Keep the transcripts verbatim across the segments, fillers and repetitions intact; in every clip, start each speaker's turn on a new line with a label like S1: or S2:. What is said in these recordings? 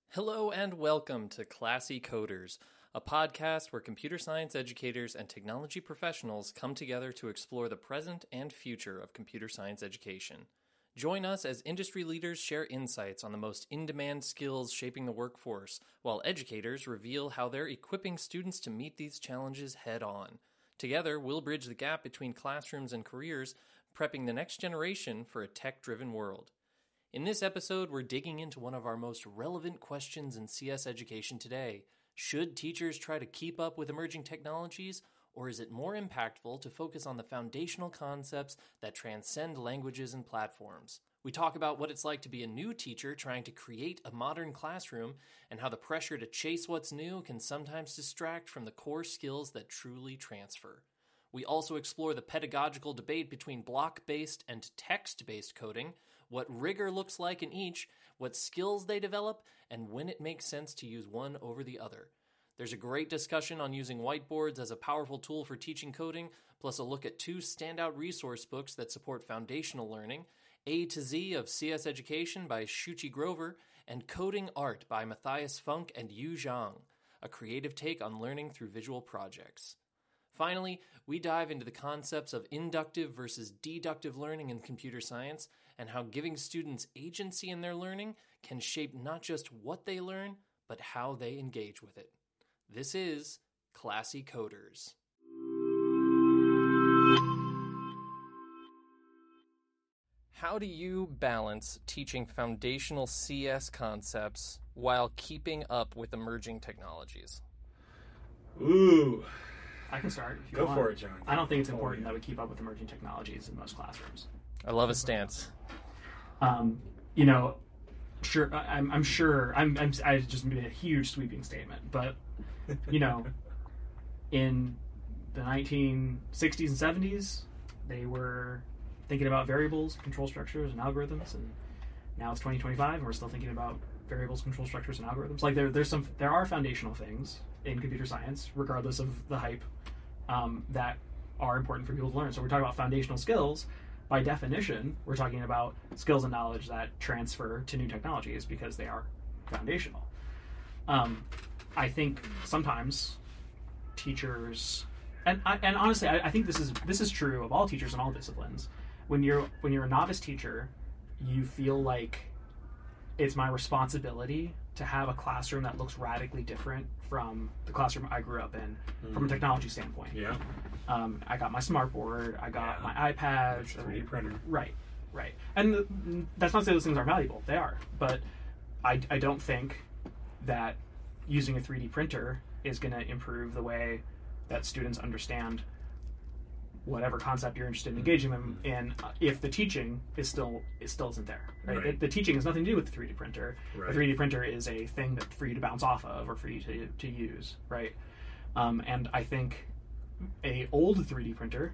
S1: Hello and welcome to Classy Coders, a podcast where computer science educators and technology professionals come together to explore the present and future of computer science education. Join us as industry leaders share insights on the most in-demand skills shaping the workforce, while educators reveal how they're equipping students to meet these challenges head-on. Together, we'll bridge the gap between classrooms and careers, prepping the next generation for a tech-driven world. In this episode, we're digging into one of our most relevant questions in C S education today. Should teachers try to keep up with emerging technologies, or is it more impactful to focus on the foundational concepts that transcend languages and platforms? We talk about what it's like to be a new teacher trying to create a modern classroom, and how the pressure to chase what's new can sometimes distract from the core skills that truly transfer. We also explore the pedagogical debate between block-based and text-based coding, what rigor looks like in each, what skills they develop, and when it makes sense to use one over the other. There's a great discussion on using whiteboards as a powerful tool for teaching coding, plus a look at two standout resource books that support foundational learning, A to Z of C S Education by Shuchi Grover, and Coding Art by Matthias Funk and Yu Zhang, a creative take on learning through visual projects. Finally, we dive into the concepts of inductive versus deductive learning in computer science, and how giving students agency in their learning can shape not just what they learn, but how they engage with it. This is Classy Coders. How do you balance teaching foundational C S concepts while keeping up with emerging technologies?
S2: Ooh.
S3: I can start if you
S2: Go
S3: want.
S2: for it, John.
S3: I don't think it's important that we keep up with emerging technologies in most classrooms.
S1: I love a stance.
S3: Um, you know, sure. I- I'm, I'm sure. I'm, I'm. I just made a huge sweeping statement, but you know, in the nineteen sixties and seventies, they were thinking about variables, control structures, and algorithms, and now it's twenty twenty-five, and we're still thinking about variables, control structures, and algorithms. Like there, there's some. There are foundational things in computer science, regardless of the hype, um, that are important for people to learn. So we're talking about foundational skills. By definition, we're talking about skills and knowledge that transfer to new technologies because they are foundational. Um, I think sometimes teachers, and I, and honestly, I, I think this is this is true of all teachers in all disciplines. When you're when you're a novice teacher, you feel like it's my responsibility to have a classroom that looks radically different from the classroom I grew up in, mm. from a technology standpoint.
S2: Yeah.
S3: Um, I got my smartboard, I got
S2: yeah.
S3: my iPad.
S2: three D printer.
S3: Right, right. And the, that's not to say those things aren't valuable. They are. But I, I don't think that using a three D printer is going to improve the way that students understand whatever concept you're interested in engaging them in, uh, if the teaching is still is still isn't there. Right?
S2: Right.
S3: The, the teaching has nothing to do with the three D printer.
S2: Right.
S3: The three D printer is a thing that for you to bounce off of or for you to to use, right? Um, and I think a old three D printer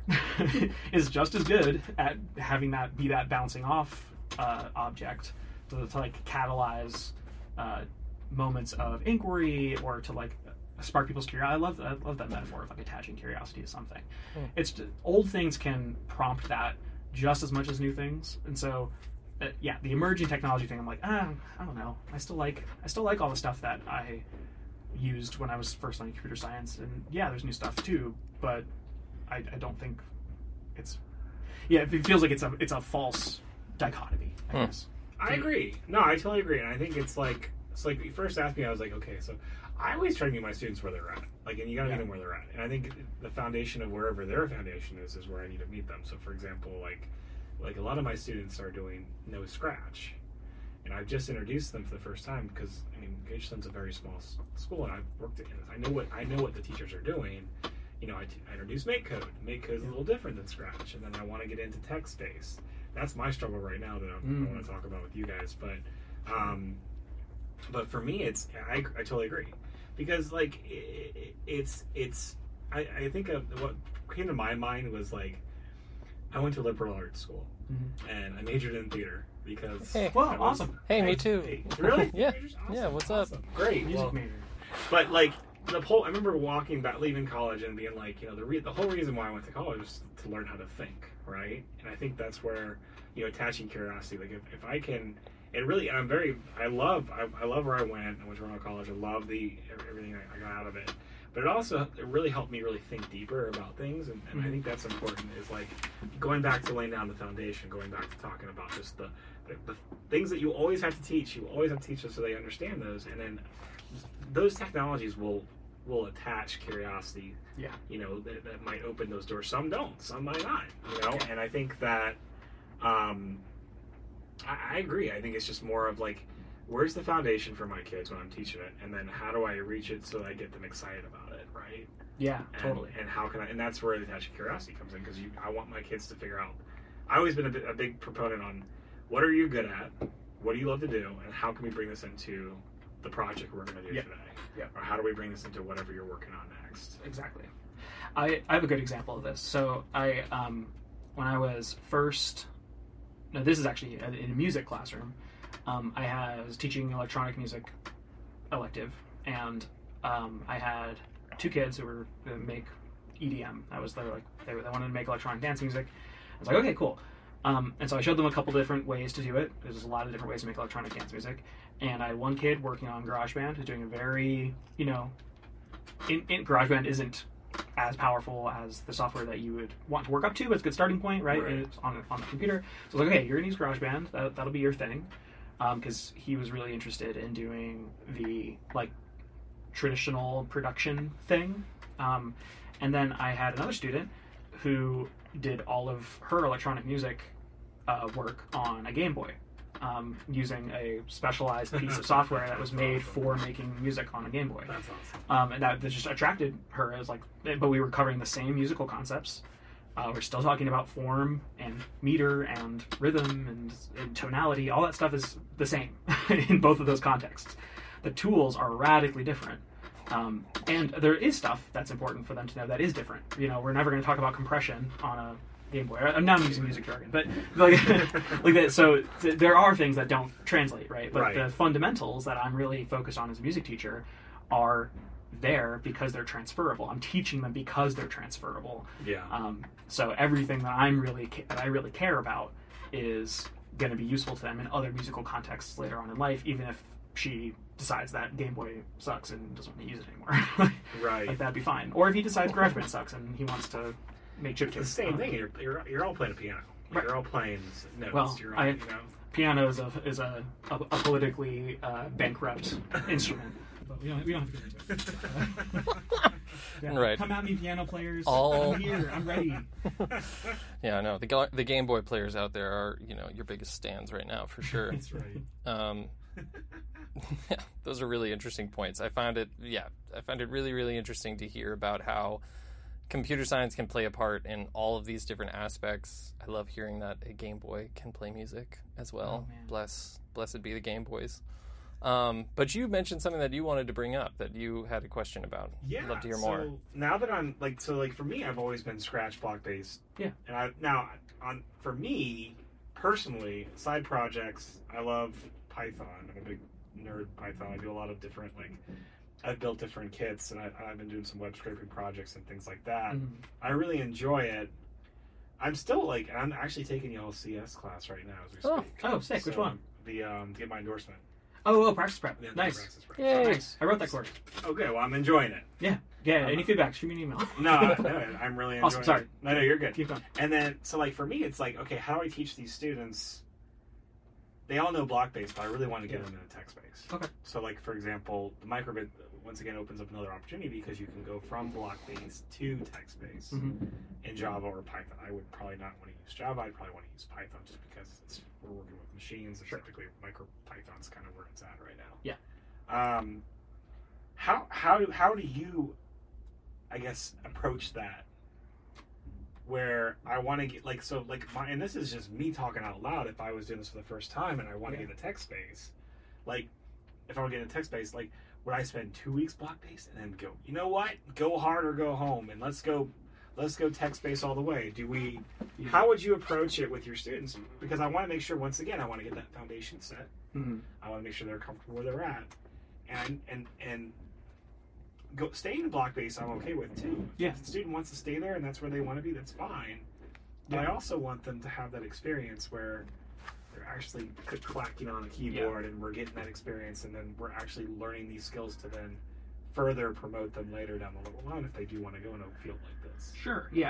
S3: is just as good at having that be that bouncing off uh, object to, to like catalyze uh, moments of inquiry or to like spark people's curiosity. I love I love that metaphor of like attaching curiosity to something. Mm. It's just, old things can prompt that just as much as new things, and so uh, yeah, the emerging technology thing. I'm like, ah, I don't know. I still like I still like all the stuff that I used when I was first learning computer science, and yeah, there's new stuff too, but I, I don't think it's yeah. It feels like it's a it's a false dichotomy. I
S1: mm.
S3: guess.
S2: I agree. No, I totally agree, and I think it's like it's like you first asked me, I was like, okay, so. I always try to meet my students where they're at. Like, and you gotta
S3: yeah.
S2: meet them where they're at. And I think the foundation of wherever their foundation is, is where I need to meet them. So, for example, like, like a lot of my students are doing no scratch. And I've just introduced them for the first time because, I mean, Gageland's a very small s- school, and I've worked in it. I know what I know what the teachers are doing. You know, I, t- I introduced MakeCode. MakeCode is yeah. a little different than Scratch. And then I want to get into text-based. That's my struggle right now that I'm, mm. I want to talk about with you guys. But, um, but for me, it's I, I totally agree. Because, like, it, it's, it's, I, I think of what came to my mind was, like, I went to liberal arts school, mm-hmm. and I majored in theater, because...
S1: Hey,
S3: well,
S2: was,
S3: awesome.
S1: Hey, me too.
S2: Hey, really?
S1: yeah,
S2: awesome.
S1: yeah, what's
S2: awesome.
S1: up?
S2: Great.
S3: Music
S2: well,
S3: major.
S2: But, like, the whole, I remember walking back, leaving college, and being like, you know, the, re, the whole reason why I went to college was to learn how to think, right? And I think that's where, you know, attaching curiosity, like, if, if I can... it really, I'm very, I love, I, I love where I went. I went to Ronald College. I love the everything I got out of it. But it also, it really helped me really think deeper about things, and, and I think that's important. Is like going back to laying down the foundation, going back to talking about just the, the, the things that you always have to teach. You always have to teach them so they understand those, and then those technologies will will attach curiosity.
S3: Yeah.
S2: You know, that, that might open those doors. Some don't. Some might not. You know, and I think that, um, I, I agree. I think it's just more of like, where's the foundation for my kids when I'm teaching it, and then how do I reach it so that I get them excited about it, right?
S3: Yeah,
S2: and,
S3: totally.
S2: And how can I? And that's where the attaching curiosity comes in, because I want my kids to figure out. I've always been a, bit, a big proponent on what are you good at, what do you love to do, and how can we bring this into the project we're going to do
S3: yeah.
S2: today,
S3: yeah.
S2: or how do we bring this into whatever you're working on next?
S3: Exactly. I, I have a good example of this. So I, um, when I was first, no, this is actually in a music classroom. Um, I had, I was teaching electronic music elective, and um, I had two kids who were going to make E D M. That was their like they, they wanted to make electronic dance music. I was like, okay, cool. Um, and so I showed them a couple different ways to do it. There's a lot of different ways to make electronic dance music. And I had one kid working on GarageBand, who's doing a very, you know, in, in GarageBand isn't as powerful as the software that you would want to work up to, but it's a good starting point, right?
S2: Right.
S3: And it's on on the computer. So I was like, okay, you're gonna use GarageBand. That, that'll be your thing, because um, he was really interested in doing the like traditional production thing. Um, and then I had another student who did all of her electronic music uh, work on a Game Boy, um, using a specialized piece of software that was made for making music on a Game Boy.
S2: That's awesome.
S3: Um, and that, that just attracted her as like, but we were covering the same musical concepts. Uh, we're still talking about form and meter and rhythm and, and tonality. All that stuff is the same in both of those contexts. The tools are radically different. Um, and there is stuff that's important for them to know that is different. You know, we're never going to talk about compression on a Game Boy. I'm now using music jargon, but like, like that. So th- there are things that don't translate, right? But
S2: Right.
S3: the fundamentals that I'm really focused on as a music teacher are there because they're transferable. I'm teaching them because they're transferable.
S2: Yeah.
S3: Um, so everything that I'm really ca- that I really care about is going to be useful to them in other musical contexts later on in life, even if she decides that Game Boy sucks and doesn't want to use it anymore.
S2: Right.
S3: Like that'd be fine. Or if he decides GarageBand sucks and he wants to make chip
S2: It's the
S3: tunes.
S2: same
S3: Um,
S2: thing. You're, you're you're all playing a piano.
S3: Right.
S2: You're all playing notes.
S3: Well,
S2: you're all,
S3: I-
S2: you know.
S3: Piano is a is a, a, a politically uh, bankrupt instrument. But we don't we don't have to get into it. Uh, yeah.
S1: Right.
S3: Come at me, piano players.
S1: All-
S3: I'm here. I'm ready.
S1: Yeah, no, the Ga- the Game Boy players out there are, you know, your biggest stands right now for sure.
S2: That's right.
S1: Um, yeah, those are really interesting points. I found it, yeah, I found it really, really interesting to hear about how computer science can play a part in all of these different aspects. I love hearing that a Game Boy can play music as well.
S3: Oh, man.
S1: Bless, blessed be the Game Boys. Um, but you mentioned something that you wanted to bring up that you had a question about.
S2: Yeah.
S1: I'd love to hear
S2: so
S1: more.
S2: now that I'm like, so like for me, I've always been Scratch block based.
S3: Yeah.
S2: And I now on for me personally, side projects. I love Python. I'm a big nerd Python. I do a lot of different like. I've built different kits, and I, I've been doing some web scraping projects and things like that.
S3: Mhm.
S2: I really enjoy it. I'm still like, I'm actually taking y'all's C S class right now as we
S1: Oh.
S2: speak.
S3: Oh, sick. Which
S2: So,
S3: one?
S2: The um, to get my endorsement.
S3: Oh, oh, practice prep.
S2: The
S3: Nice.
S2: Praxis Prep.
S1: Yay.
S2: So-
S3: Nice. I wrote that course.
S2: Okay, well, I'm enjoying it.
S3: Yeah. Yeah.
S2: Um,
S3: Any feedback? Shoot me an email.
S2: No, no, I'm really enjoying
S3: Awesome, sorry.
S2: it. No, no, you're good.
S3: Keep going.
S2: And then, so like for me, it's like, okay, how do I teach these students? They all know block-based, but I really want to get them into text-based.
S3: Okay.
S2: So like, for example, the microbit, once again, opens up another opportunity because you can go from block-based to text-based
S3: Mhm.
S2: in Java or Python. I would probably not want to use Java. I'd probably want to use Python just because it's, we're working with machines. And
S3: Sure.
S2: typically, MicroPython's kind of where it's at right now.
S3: Yeah.
S2: Um, how how do how do you, I guess, approach that? Where I want to get like so like my and this is just me talking out loud. If I was doing this for the first time and I want to
S3: Yeah.
S2: get a text space, like if I were getting a text space, like would I spend two weeks block based and then go? You know what? Go hard or go home, and let's go. Let's go text based all the way. Do we?
S3: Yeah.
S2: How would you approach it with your students? Because I want to make sure once again I want to get that foundation set.
S3: Mhm.
S2: I want to make sure they're comfortable where they're at, and and and go staying in block base. I'm okay with too.
S3: Yeah.
S2: If the student wants to stay there and that's where they want to be, that's fine. But I
S3: Yeah.
S2: also want them to have that experience where they're actually c- clacking on a keyboard, yeah. and we're getting that experience, and then we're actually learning these skills to then further promote them later down the line if they do want to go in a field like this.
S3: Sure, yeah.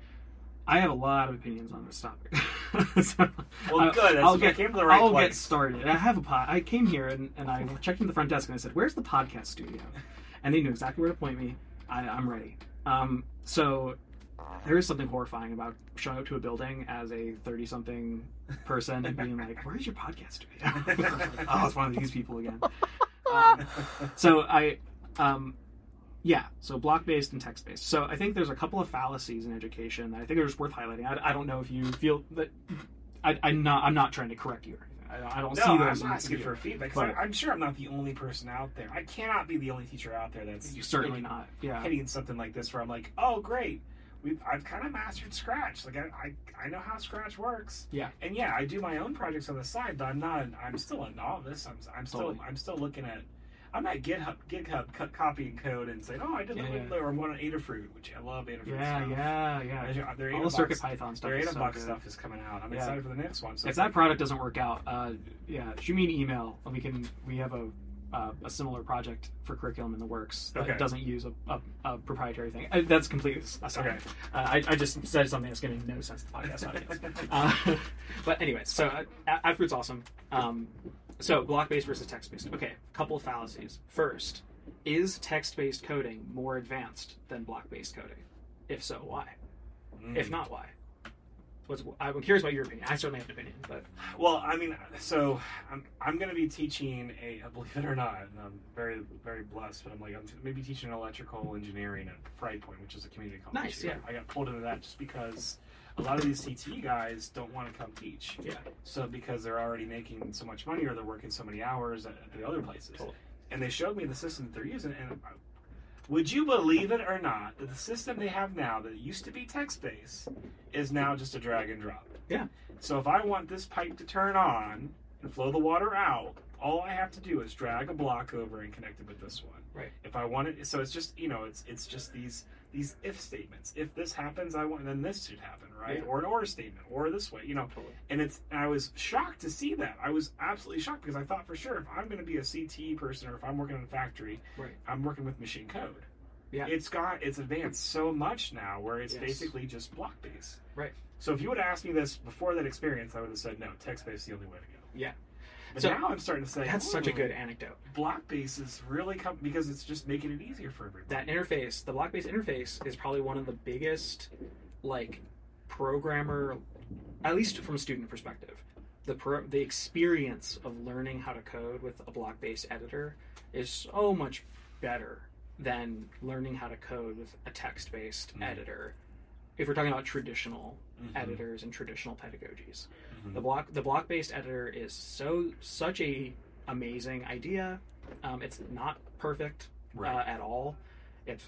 S3: I have a lot of opinions on this topic. so,
S2: well, good. That's
S3: I'll get,
S2: came to the right
S3: I'll
S2: place.
S3: get started. I have a pod. I came here and, and I checked in the front desk and I said, "Where's the podcast studio?" And they knew exactly where to point me. I, I'm ready. Um, so there is something horrifying about showing up to a building as a thirty-something person and being like, "Where's your podcast studio?" Like, oh, it's one of these people again. Um, so I. Um, Yeah, so block-based and text-based. So I think there's a couple of fallacies in education that I think are just worth highlighting. I, I don't know if you feel that... I, I'm not I'm not trying to correct you or anything. I, I don't
S2: no,
S3: see those.
S2: I'm not asking for feedback. But I'm sure I'm not the only person out there. I cannot be the only teacher out there that's...
S3: You're certainly not, yeah.
S2: ...hitting something like this where I'm like, oh, great. We've, I've kind of mastered Scratch. Like, I, I I know how Scratch works.
S3: Yeah.
S2: And yeah, I do my own projects on the side, but I'm not... I'm still a novice. I'm, I'm still
S3: Totally.
S2: I'm still looking at... I'm at GitHub, GitHub co- copying code and saying, "Oh, I did
S3: Yeah,
S2: that,"
S3: yeah.
S2: or I'm on Adafruit, which I love Adafruit
S3: Yeah,
S2: stuff.
S3: yeah, yeah.
S2: Their
S3: All the Circuit Python stuff
S2: Their
S3: is
S2: Ada
S3: so
S2: Box
S3: good.
S2: stuff is coming out. I'm
S3: Yeah.
S2: excited for the next one. So
S3: If that product doesn't work out, uh, yeah, shoot me an email. And we can we have a uh, a similar project for curriculum in the works that
S2: Okay.
S3: doesn't use a, a, a proprietary thing. Uh, that's completely aside.
S2: Okay.
S3: Uh, I, I just said something that's going to make no sense to the podcast audience. uh, but anyways, so uh, Adafruit's awesome. Um, so block-based versus text-based. Okay, a couple of fallacies. First, is text-based coding more advanced than block-based coding? If so, why? Mm. If not, why? What's, I'm curious about your opinion. I certainly have an opinion, but
S2: well, I mean, so I'm I'm going to be teaching a believe it or not, and I'm very very blessed, but I'm like I'm maybe teaching electrical engineering at Friday Point, which is a community college.
S3: Nice,
S2: here.
S3: yeah.
S2: I got pulled into that just because a lot of these C T E guys don't want to come teach.
S3: Yeah.
S2: So because they're already making so much money or they're working so many hours at, at the other places.
S3: Totally. And
S2: they showed me the system that they're using, and would you believe it or not that the system they have now that used to be text-based is now just a drag and drop?
S3: Yeah.
S2: So if I want this pipe to turn on and flow the water out, all I have to do is drag a block over and connect it with this one.
S3: Right.
S2: If I want it, so it's just, you know, it's it's just these these if statements. If this happens, I want, then this should happen, right?
S3: Yeah.
S2: Or an or statement, or this way, you know.
S3: Totally.
S2: And it's, and I was shocked to see that. I was absolutely shocked because I thought for sure if I'm going to be a C T E person or if I'm working in a factory,
S3: Right.
S2: I'm working with machine code.
S3: Yeah.
S2: It's got it's advanced so much now where it's
S3: Yes.
S2: basically just block based.
S3: Right.
S2: So if you would have asked me this before that experience, I would have said no, text based is the only way to go.
S3: Yeah.
S2: But
S3: So,
S2: now I'm starting to say
S3: That's such a
S2: "Ooh,
S3: good anecdote.
S2: block based is really come because it's just making it easier for everybody.
S3: That interface, the block-based interface, is probably one of the biggest, like, programmer, at least from a student perspective. The pro, the experience of learning how to code with a block-based editor is so much better than learning how to code with a text-based
S2: Mm-hmm.
S3: editor. If we're talking about traditional
S2: Mhm.
S3: editors and traditional pedagogies,
S2: Mhm.
S3: the block the block-based editor is so such a amazing idea. Um, it's not perfect
S2: Right.
S3: uh, at all. It's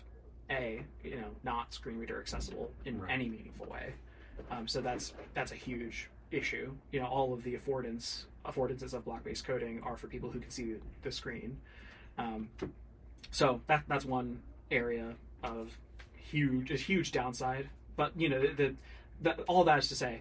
S3: a you know not screen reader accessible in
S2: Right.
S3: any meaningful way. Um, so that's that's a huge issue. You know, all of the affordance affordances of block-based coding are for people who can see the, the screen. Um, so that that's one area of huge a huge downside. But you know, the, the, the all that is to say,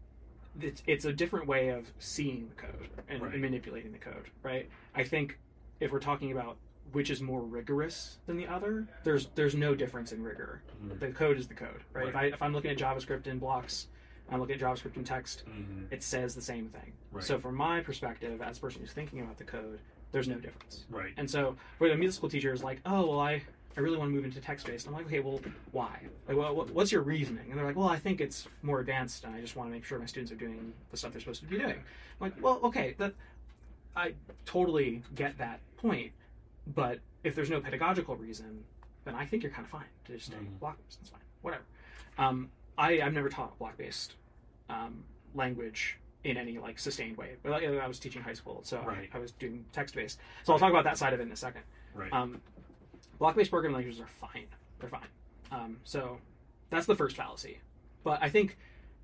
S3: it's, it's a different way of seeing the code and,
S2: Right.
S3: and manipulating the code, right? I think if we're talking about which is more rigorous than the other, there's there's no difference in rigor.
S2: Mhm.
S3: The code is the code, right?
S2: Right.
S3: If I if I'm looking at JavaScript in blocks, I'm looking at JavaScript in text,
S2: Mhm.
S3: it says the same thing.
S2: Right.
S3: So from my perspective, as a person who's thinking about the code, there's no difference.
S2: Right.
S3: And so for the music school teacher is like, oh well, I I really want to move into text-based. I'm like, okay, well, why? Like, well, what- what's your reasoning? And they're like, well, I think it's more advanced, and I just want to make sure my students are doing the stuff they're supposed to be doing. I'm like, well, okay, that I totally get that point, but if there's no pedagogical reason, then I think you're kind of fine to just stay
S2: Mhm.
S3: block-based. It's fine, whatever. Um, I I've never taught block-based um, language in any like sustained way. But like, I was teaching high school, so
S2: Right.
S3: I, I was doing text-based. So I'll talk about that side of it in a second.
S2: Right.
S3: Um, block-based programming languages are fine. They're fine. Um, so that's the first fallacy. But I think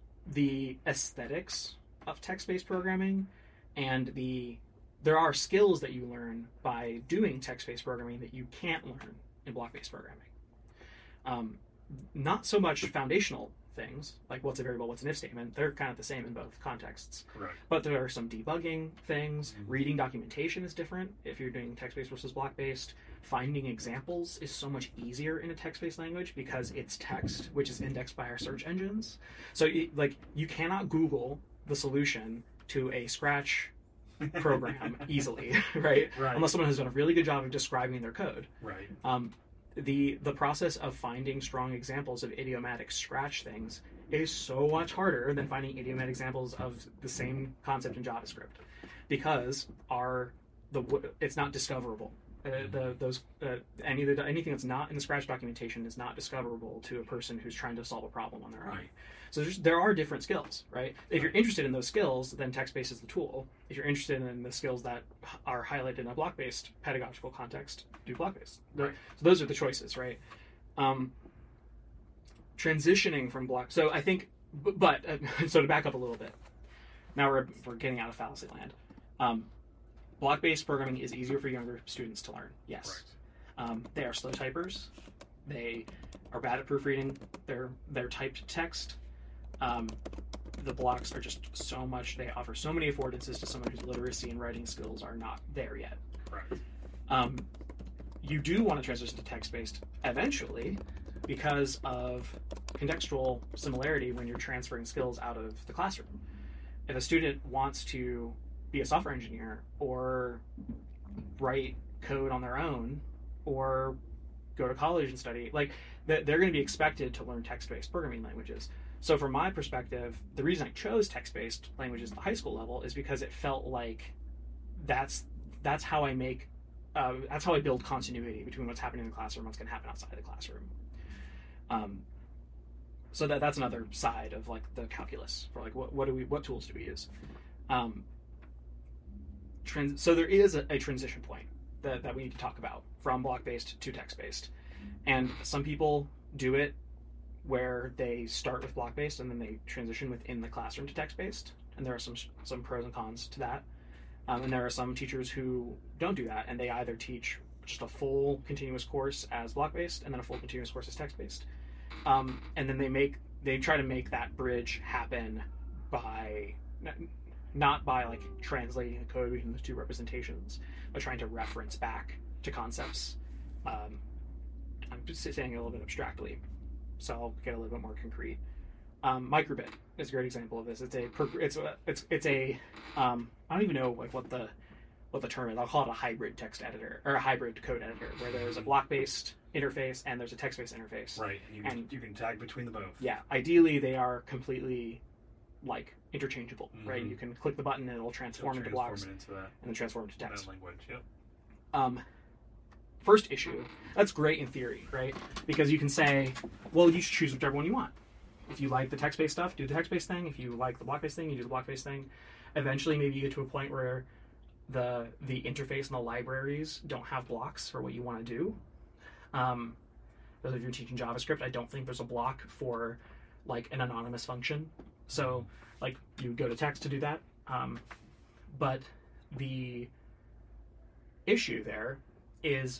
S3: the aesthetics of text-based programming and the there are skills that you learn by doing text-based programming that you can't learn in block-based programming. Um, not so much foundational things, like what's a variable, what's an if statement. They're kind of the same in both contexts.
S2: Right.
S3: But there are some debugging things.
S2: Mm-hmm.
S3: Reading documentation is different if you're doing text-based versus block-based. Finding examples is so much easier in a text-based language because it's text, which is indexed by our search engines. So, it, like, you cannot Google the solution to a Scratch program easily, right?
S2: Right.
S3: Unless someone has done a really good job of describing their code.
S2: Right.
S3: Um, the the process of finding strong examples of idiomatic Scratch things is so much harder than finding idiomatic examples of the same concept in JavaScript, because our the it's not discoverable. Uh, the those uh, any of the, anything that's not in the Scratch documentation is not discoverable to a person who's trying to solve a problem on their own.
S2: Right.
S3: So there's, there are different skills, right? If you're interested in those skills, then text-based is the tool. If you're interested in the skills that are highlighted in a block-based pedagogical context, do block-based.
S2: Right.
S3: So those are the choices, right? Um, transitioning from block. So I think, but uh, so to back up a little bit. Now we're we're getting out of fallacy land. Um, block-based programming is easier for younger students to learn. Yes.
S2: Right.
S3: Um, they are slow typers. They are bad at proofreading. They're they're typed text. Um, the blocks are just so much. They offer so many affordances to someone whose literacy and writing skills are not there yet.
S2: Right.
S3: Um, you do want to transition to text-based eventually because of contextual similarity when you're transferring skills out of the classroom. If a student wants to be a software engineer or write code on their own or go to college and study, like they're going to be expected to learn text-based programming languages. So from my perspective, the reason I chose text-based languages at the high school level is because it felt like that's that's how I make uh, that's how I build continuity between what's happening in the classroom and what's going to happen outside the classroom. Um, so that that's another side of like the calculus for like what what do we what tools do we use? Um, trans- so there is a, a transition point that, that we need to talk about from block-based to text-based, and some people do it where they start with block-based and then they transition within the classroom to text-based, and there are some some pros and cons to that. Um, and there are some teachers who don't do that, and they either teach just a full continuous course as block-based and then a full continuous course as text-based, um, and then they make they try to make that bridge happen by not by like translating the code between the two representations, but trying to reference back to concepts. Um, I'm just saying it a little bit abstractly, so I'll get a little bit more concrete. Um, microbit is a great example of this. It's a it's a, it's it's a um, I don't even know like what the what the term is. I'll call it a hybrid text editor or a hybrid code editor, where there's a block-based interface and there's a text-based interface.
S2: Right. You can, and you can tag between the both.
S3: Yeah. Ideally, they are completely like interchangeable, mm-hmm. right? You can click the button and it'll transform
S2: it'll
S3: into blocks
S2: transform into that,
S3: and then transform into text.
S2: That language. Yep.
S3: Um, first issue. That's great in theory, right? Because you can say, well, you should choose whichever one you want. If you like the text-based stuff, do the text-based thing. If you like the block-based thing, you do the block-based thing. Eventually, maybe you get to a point where the the interface and the libraries don't have blocks for what you want to do. Um, but if you're teaching JavaScript, I don't think there's a block for like an anonymous function. So, like, you would go to text to do that. Um, but the issue there is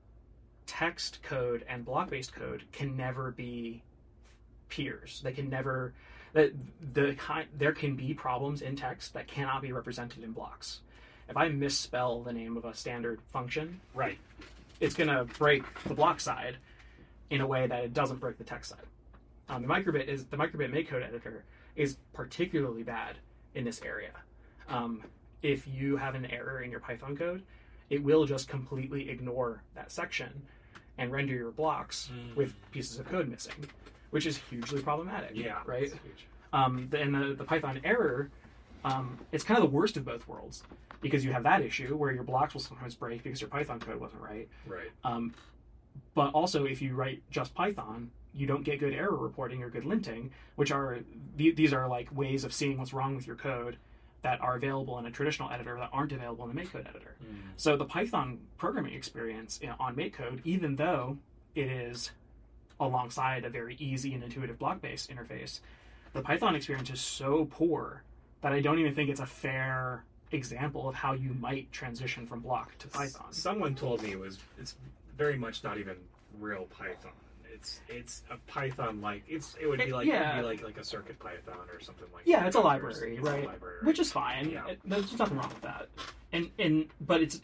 S3: text code and block-based code can never be peers. They can never that the kind there can be problems in text that cannot be represented in blocks. If I misspell the name of a standard function,
S2: right,
S3: it's going to break the block side in a way that it doesn't break the text side. Um, the microbit is the microbit makecode editor is particularly bad in this area. Um, if you have an error in your Python code, it will just completely ignore that section and render your blocks mm. with pieces of code missing, which is hugely problematic.
S2: Yeah,
S3: right. Um, the, and the, the Python error, um, it's kind of the worst of both worlds, because you have that issue where your blocks will sometimes break because your Python code wasn't right.
S2: Right.
S3: Um, but also, if you write just Python, you don't get good error reporting or good linting, which are th- these are like ways of seeing what's wrong with your code that are available in a traditional editor that aren't available in the MakeCode editor. Mm. So the Python programming experience on MakeCode, even though it is alongside a very easy and intuitive block-based interface, the Python experience is so poor that I don't even think it's a fair example of how you might transition from block to Python.
S2: Someone told me it was it's very much not even real Python. it's it's a Python like it's it would be
S3: It-
S2: like
S3: yeah.
S2: it would be like like a Circuit Python or something like
S3: Yeah,
S2: that.
S3: it's a
S2: It's
S3: library,
S2: a
S3: right?
S2: library,
S3: Which is fine.
S2: Yeah.
S3: It- there's nothing wrong with that. And and but it's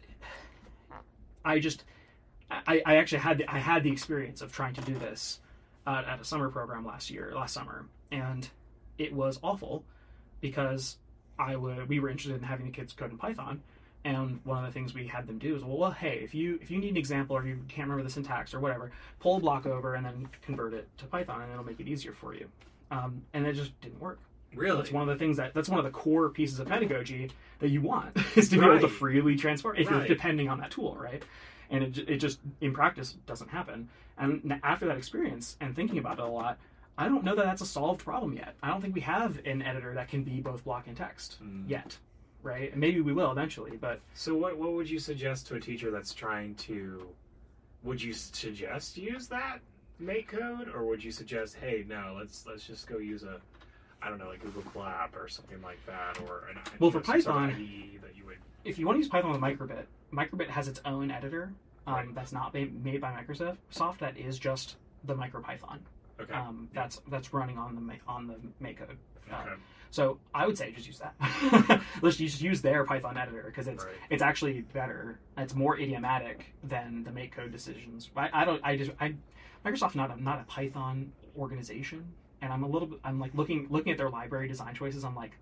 S3: I just I, I actually had the, I had the experience of trying to do this uh, at a summer program last year, last summer, and it was awful because I would we were interested in having the kids code in Python, and one of the things we had them do is well, well, hey, if you if you need an example or you can't remember the syntax or whatever, pull a block over and then convert it to Python, and it'll make it easier for you. Um, and it just didn't work.
S2: Really?
S3: That's one of the things that that's one of the core pieces of pedagogy that you want is to be able to
S2: Right.
S3: freely transform if
S2: Right.
S3: you're depending on that tool, right? And it, ju- it just in practice doesn't happen. And n- after that experience and thinking about it a lot, I don't know that that's a solved problem yet. I don't think we have an editor that can be both block and text
S2: Mm.
S3: yet, right? And maybe we will eventually, but
S2: So what what would you suggest to a teacher that's trying to? Would you suggest use that make code, or would you suggest, hey, no, let's let's just go use a, I don't know, like Google Colab or something like that, or an
S3: Well,
S2: you
S3: for
S2: know, some sort of
S3: Python-
S2: I D E that you would.
S3: if you want to use Python with Microbit, Microbit has its own editor um,
S2: Right.
S3: that's not ma- made by Microsoft. That is just the MicroPython.
S2: Okay.
S3: Um, that's that's running on the ma- on the make code. Uh,
S2: okay.
S3: So I would say just use that. Let's just use their Python editor because it's
S2: Right.
S3: it's actually better. It's more idiomatic than the make code decisions. I, I don't. I just I Microsoft's not a, not a Python organization, and I'm a little bit. I'm like looking looking at their library design choices. I'm like,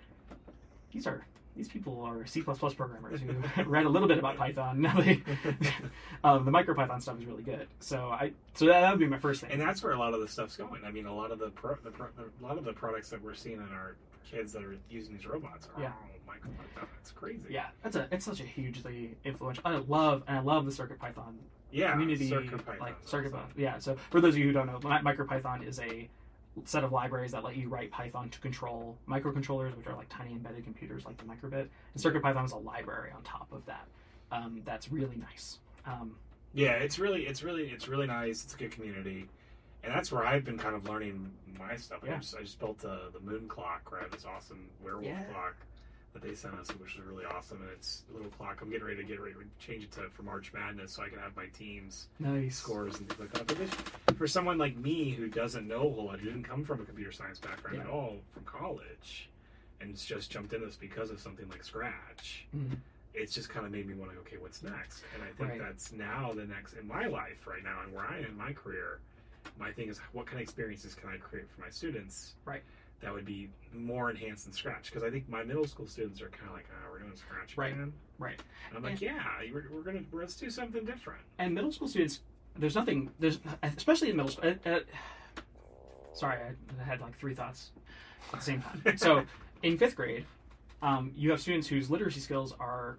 S3: these are. These people are C plus plus programmers who read a little bit about Python. Now they, um, the MicroPython stuff is really good. So I, so that, that would be my first thing.
S2: And that's where a lot of the stuff's going. I mean, a lot of the, pro, the, pro, the a lot of the products that we're seeing in our kids that are using these robots are
S3: Yeah.
S2: all Micro Python. It's crazy.
S3: Yeah, that's a it's such a hugely influential. I love and I love the Circuit Python
S2: Yeah.
S3: community,
S2: Circuit Python.
S3: like Circuit Python. Yeah, so for those of you who don't know, Mi- MicroPython is a set of libraries that let you write Python to control microcontrollers, which are like tiny embedded computers like the Microbit. And CircuitPython is a library on top of that. Um, that's really nice. Um,
S2: Yeah, it's really, it's really, it's really nice. It's a good community, and that's where I've been kind of learning my stuff. Like,
S3: Yeah.
S2: I just, I just built the the moon clock, right? This awesome werewolf
S3: Yeah.
S2: clock that they sent us, which was really awesome. And it's a little clock. I'm getting ready to get ready to change it to for March Madness, so I can have my team's
S3: nice.
S2: scores and things like that. But this, for someone like me who doesn't know a whole lot, who didn't come from a computer science background
S3: Yeah.
S2: at all from college, and it's just jumped into this because of something like Scratch.
S3: Mhm.
S2: It's just kind of made me want to go, okay, what's next? And I think
S3: Right.
S2: that's now the next in my life right now and where I am in my career. My thing is, what kind of experiences can I create for my students?
S3: Right.
S2: That would be more enhanced than Scratch, because I think my middle school students are kind of like, oh, we're doing Scratch
S3: Right.
S2: again.
S3: Right.
S2: And I'm like, yeah, we're, we're gonna let's do something different.
S3: And middle school students, there's nothing, there's especially in middle school. Uh, uh, sorry, I had like three thoughts at the same time. So in fifth grade, um, you have students whose literacy skills are,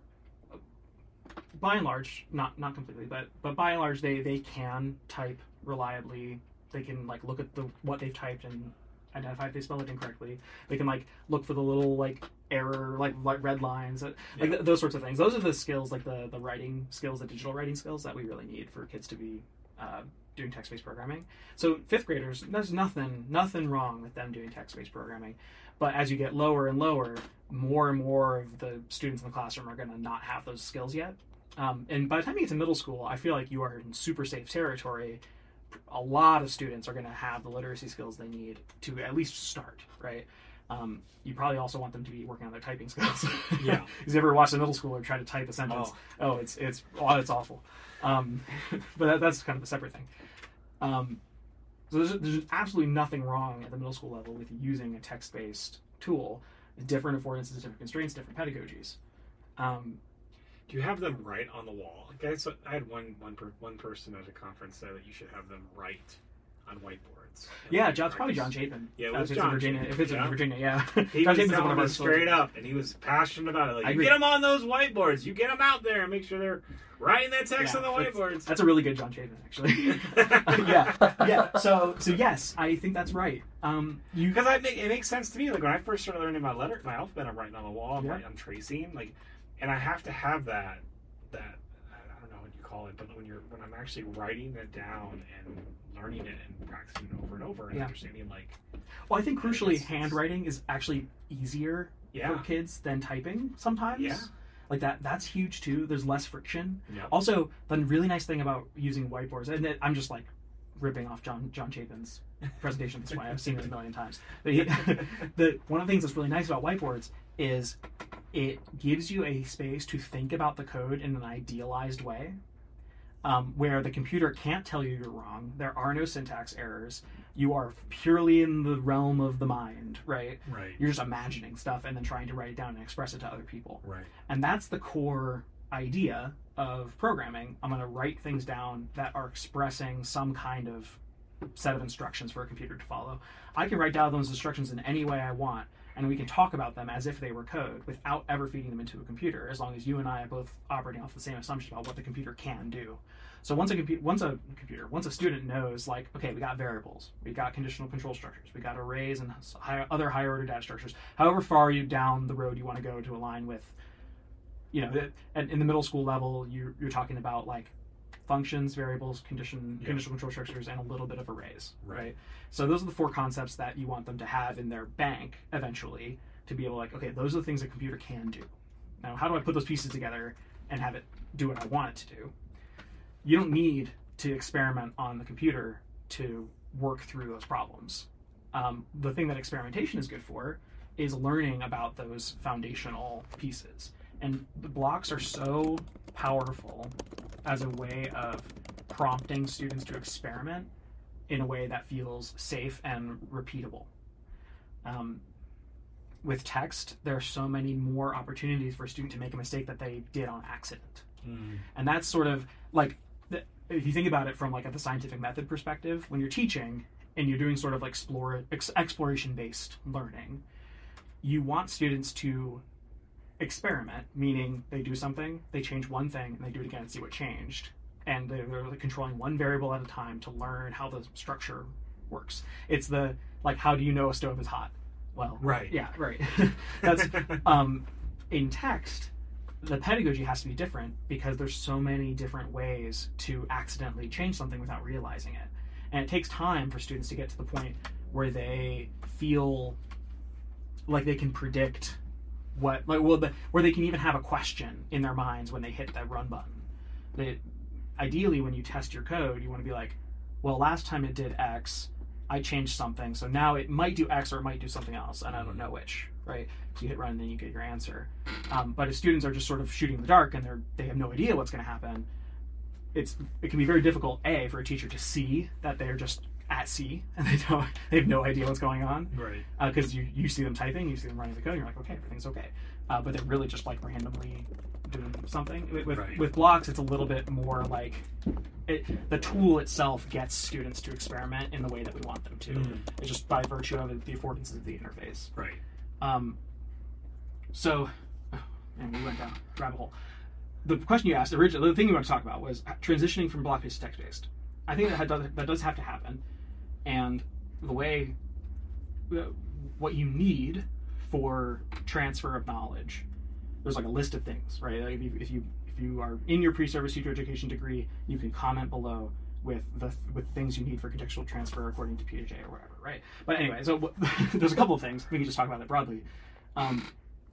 S3: by and large, not not completely, but but by and large, they they can type reliably. They can like look at the what they've typed and identify if they spell it incorrectly. They can like look for the little like error, like, like red lines, uh, like
S2: Yeah.
S3: th- those sorts of things. Those are the skills, like the the writing skills, the digital writing skills that we really need for kids to be uh, doing text-based programming. So fifth graders, there's nothing nothing wrong with them doing text-based programming. But as you get lower and lower, more and more of the students in the classroom are going to not have those skills yet. Um, and by the time you get to middle school, I feel like you are in super safe territory. A lot of students are going to have the literacy skills they need to at least start, right? Um, you probably also want them to be working on their typing skills.
S2: Yeah.
S3: Because you ever watched a middle schooler try to type a sentence?
S2: Oh.
S3: Oh, it's it's oh, it's awful. Um, but that, that's kind of a separate thing. Um, so there's, there's absolutely nothing wrong at the middle school level with using a text-based tool. Different affordances, different constraints, different pedagogies. Um,
S2: Do you have them write on the wall? Like I, so I had one one per, one person at a conference say that you should have them write on whiteboards.
S3: yeah, John, it's probably John Chapin.
S2: Yeah, it
S3: Uh,
S2: was
S3: if it's
S2: John
S3: in Virginia.
S2: Chapin,
S3: If it's
S2: yeah.
S3: in Virginia, yeah.
S2: He
S3: John
S2: was
S3: Chapin's one
S2: telling
S3: of our
S2: me straight up, and he was passionate about it. Like,
S3: I
S2: you
S3: agree.
S2: get them on those whiteboards. You get them out there and make sure they're writing that text
S3: Yeah,
S2: on the
S3: that's-
S2: whiteboards.
S3: That's a really good John Chapin, actually. yeah, yeah. So, so yes, I think that's right. Um, you
S2: Because I make, it makes sense to me. Like when I first started learning my letter, my alphabet, I'm writing on the wall. I'm
S3: Yeah.
S2: writing, I'm tracing. Like, and I have to have that. That I don't know what you call it, but when you're when I'm actually writing it down and learning it and practicing it over and over and
S3: Yeah.
S2: understanding, like,
S3: well, I think crucially,
S2: It's-
S3: handwriting is actually easier
S2: yeah,
S3: for kids than typing sometimes.
S2: Yeah.
S3: Like that. That's huge too. There's less friction.
S2: yeah,
S3: Also, the really nice thing about using whiteboards, and it, I'm just like ripping off John John Chapin's presentation this way. I've seen it a million times. But he, the one of the things that's really nice about whiteboards is it gives you a space to think about the code in an idealized way, um, where the computer can't tell you you're wrong. There are no syntax errors. You are purely in the realm of the mind, right?
S2: Right.
S3: You're just imagining stuff and then trying to write it down and express it to other people.
S2: Right.
S3: And that's the core idea of programming. I'm going to write things down that are expressing some kind of set of instructions for a computer to follow. I can write down those instructions in any way I want, and we can talk about them as if they were code without ever feeding them into a computer, as long as you and I are both operating off the same assumption about what the computer can do. So once a computer, once a computer, once a student knows, like, okay, we got variables, we got conditional control structures, we got arrays and high, other higher order data structures. However far you down the road you want to go to align with, you know, at, in the middle school level, you're, you're talking about like functions, variables, condition, yeah. conditional control structures, and a little bit of arrays, right. right? So those are the four concepts that you want them to have in their bank eventually to be able to, like, okay, those are the things a computer can do. Now, how do I put those pieces together and have it do what I want it to do? You don't need to experiment on the computer to work through those problems. Um, the thing that experimentation is good for is learning about those foundational pieces. And the blocks are so powerful as a way of prompting students to experiment in a way that feels safe and repeatable. Um, with text, there are so many more opportunities for a student to make a mistake that they did on accident. Mm. And that's sort of like, the, if you think about it from like at the scientific method perspective, when you're teaching and you're doing sort of like explore, ex, exploration-based learning, you want students to experiment, meaning they do something, they change one thing, and they do it again and see what changed. And they're, they're like controlling one variable at a time to learn how the structure works. It's the, like, how do you know a stove is hot? Well,
S2: right.
S3: Yeah, right. That's um, in text, the pedagogy has to be different because there's so many different ways to accidentally change something without realizing it. And it takes time for students to get to the point where they feel like they can predict what, like, well, the, where they can even have a question in their minds when they hit that run button. They, ideally, when you test your code, you want to be like, well, last time it did X, I changed something, so now it might do X or it might do something else, and I don't know which, right? So you hit run and then you get your answer. Um, but if students are just sort of shooting in the dark and they're they have no idea what's going to happen, it's it can be very difficult, A, for a teacher to see that they're just at sea and they don't they have no idea what's going on,
S2: right?
S3: Because uh, you you see them typing, you see them running the code, and you're like, okay, everything's okay, uh, but they're really just like randomly doing something. With with,
S2: right.
S3: with blocks, it's a little bit more like it, the tool itself gets students to experiment in the way that we want them to. Mm. It's just by virtue of the affordances of the interface,
S2: right?
S3: Um, so, and we went down a rabbit hole. The question you asked originally, the thing you want to talk about was transitioning from block-based to text-based. I think that does, that does have to happen. And the way, what you need for transfer of knowledge, there's like a list of things, right? Like if you, if you if you are in your pre-service teacher education degree, you can comment below with the with things you need for contextual transfer according to P J or whatever, right? But anyway, so there's a couple of things. We can just talk about that broadly. Um,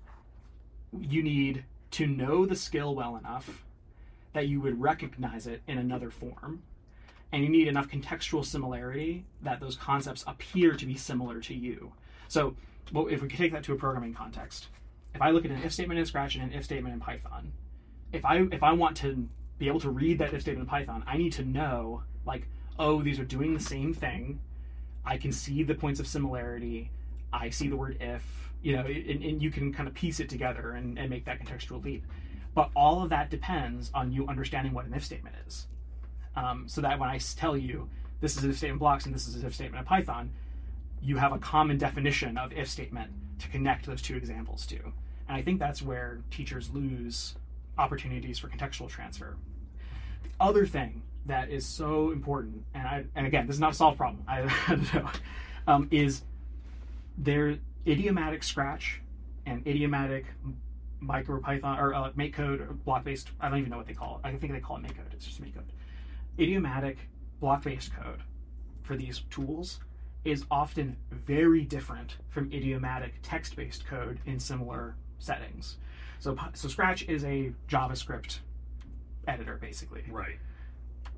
S3: you need to know the skill well enough that you would recognize it in another form. And you need enough contextual similarity that those concepts appear to be similar to you. So well, if we could take that to a programming context, if I look at an if statement in Scratch and an if statement in Python, if I if I want to be able to read that if statement in Python, I need to know, like, oh, these are doing the same thing. I can see the points of similarity. I see the word if, you know, and, and you can kind of piece it together and, and make that contextual leap. But all of that depends on you understanding what an if statement is. Um, so that when I tell you this is an if statement blocks and this is an if statement in Python, you have a common definition of if statement to connect those two examples to. And I think that's where teachers lose opportunities for contextual transfer. The other thing that is so important, and I and again, this is not a solved problem, I, I don't know, um, is their idiomatic Scratch and idiomatic MicroPython or uh, MakeCode or block-based, I don't even know what they call it. I think they call it MakeCode. It's just MakeCode. Idiomatic block-based code for these tools is often very different from idiomatic text-based code in similar settings. So, so Scratch is a JavaScript editor, basically.
S2: Right.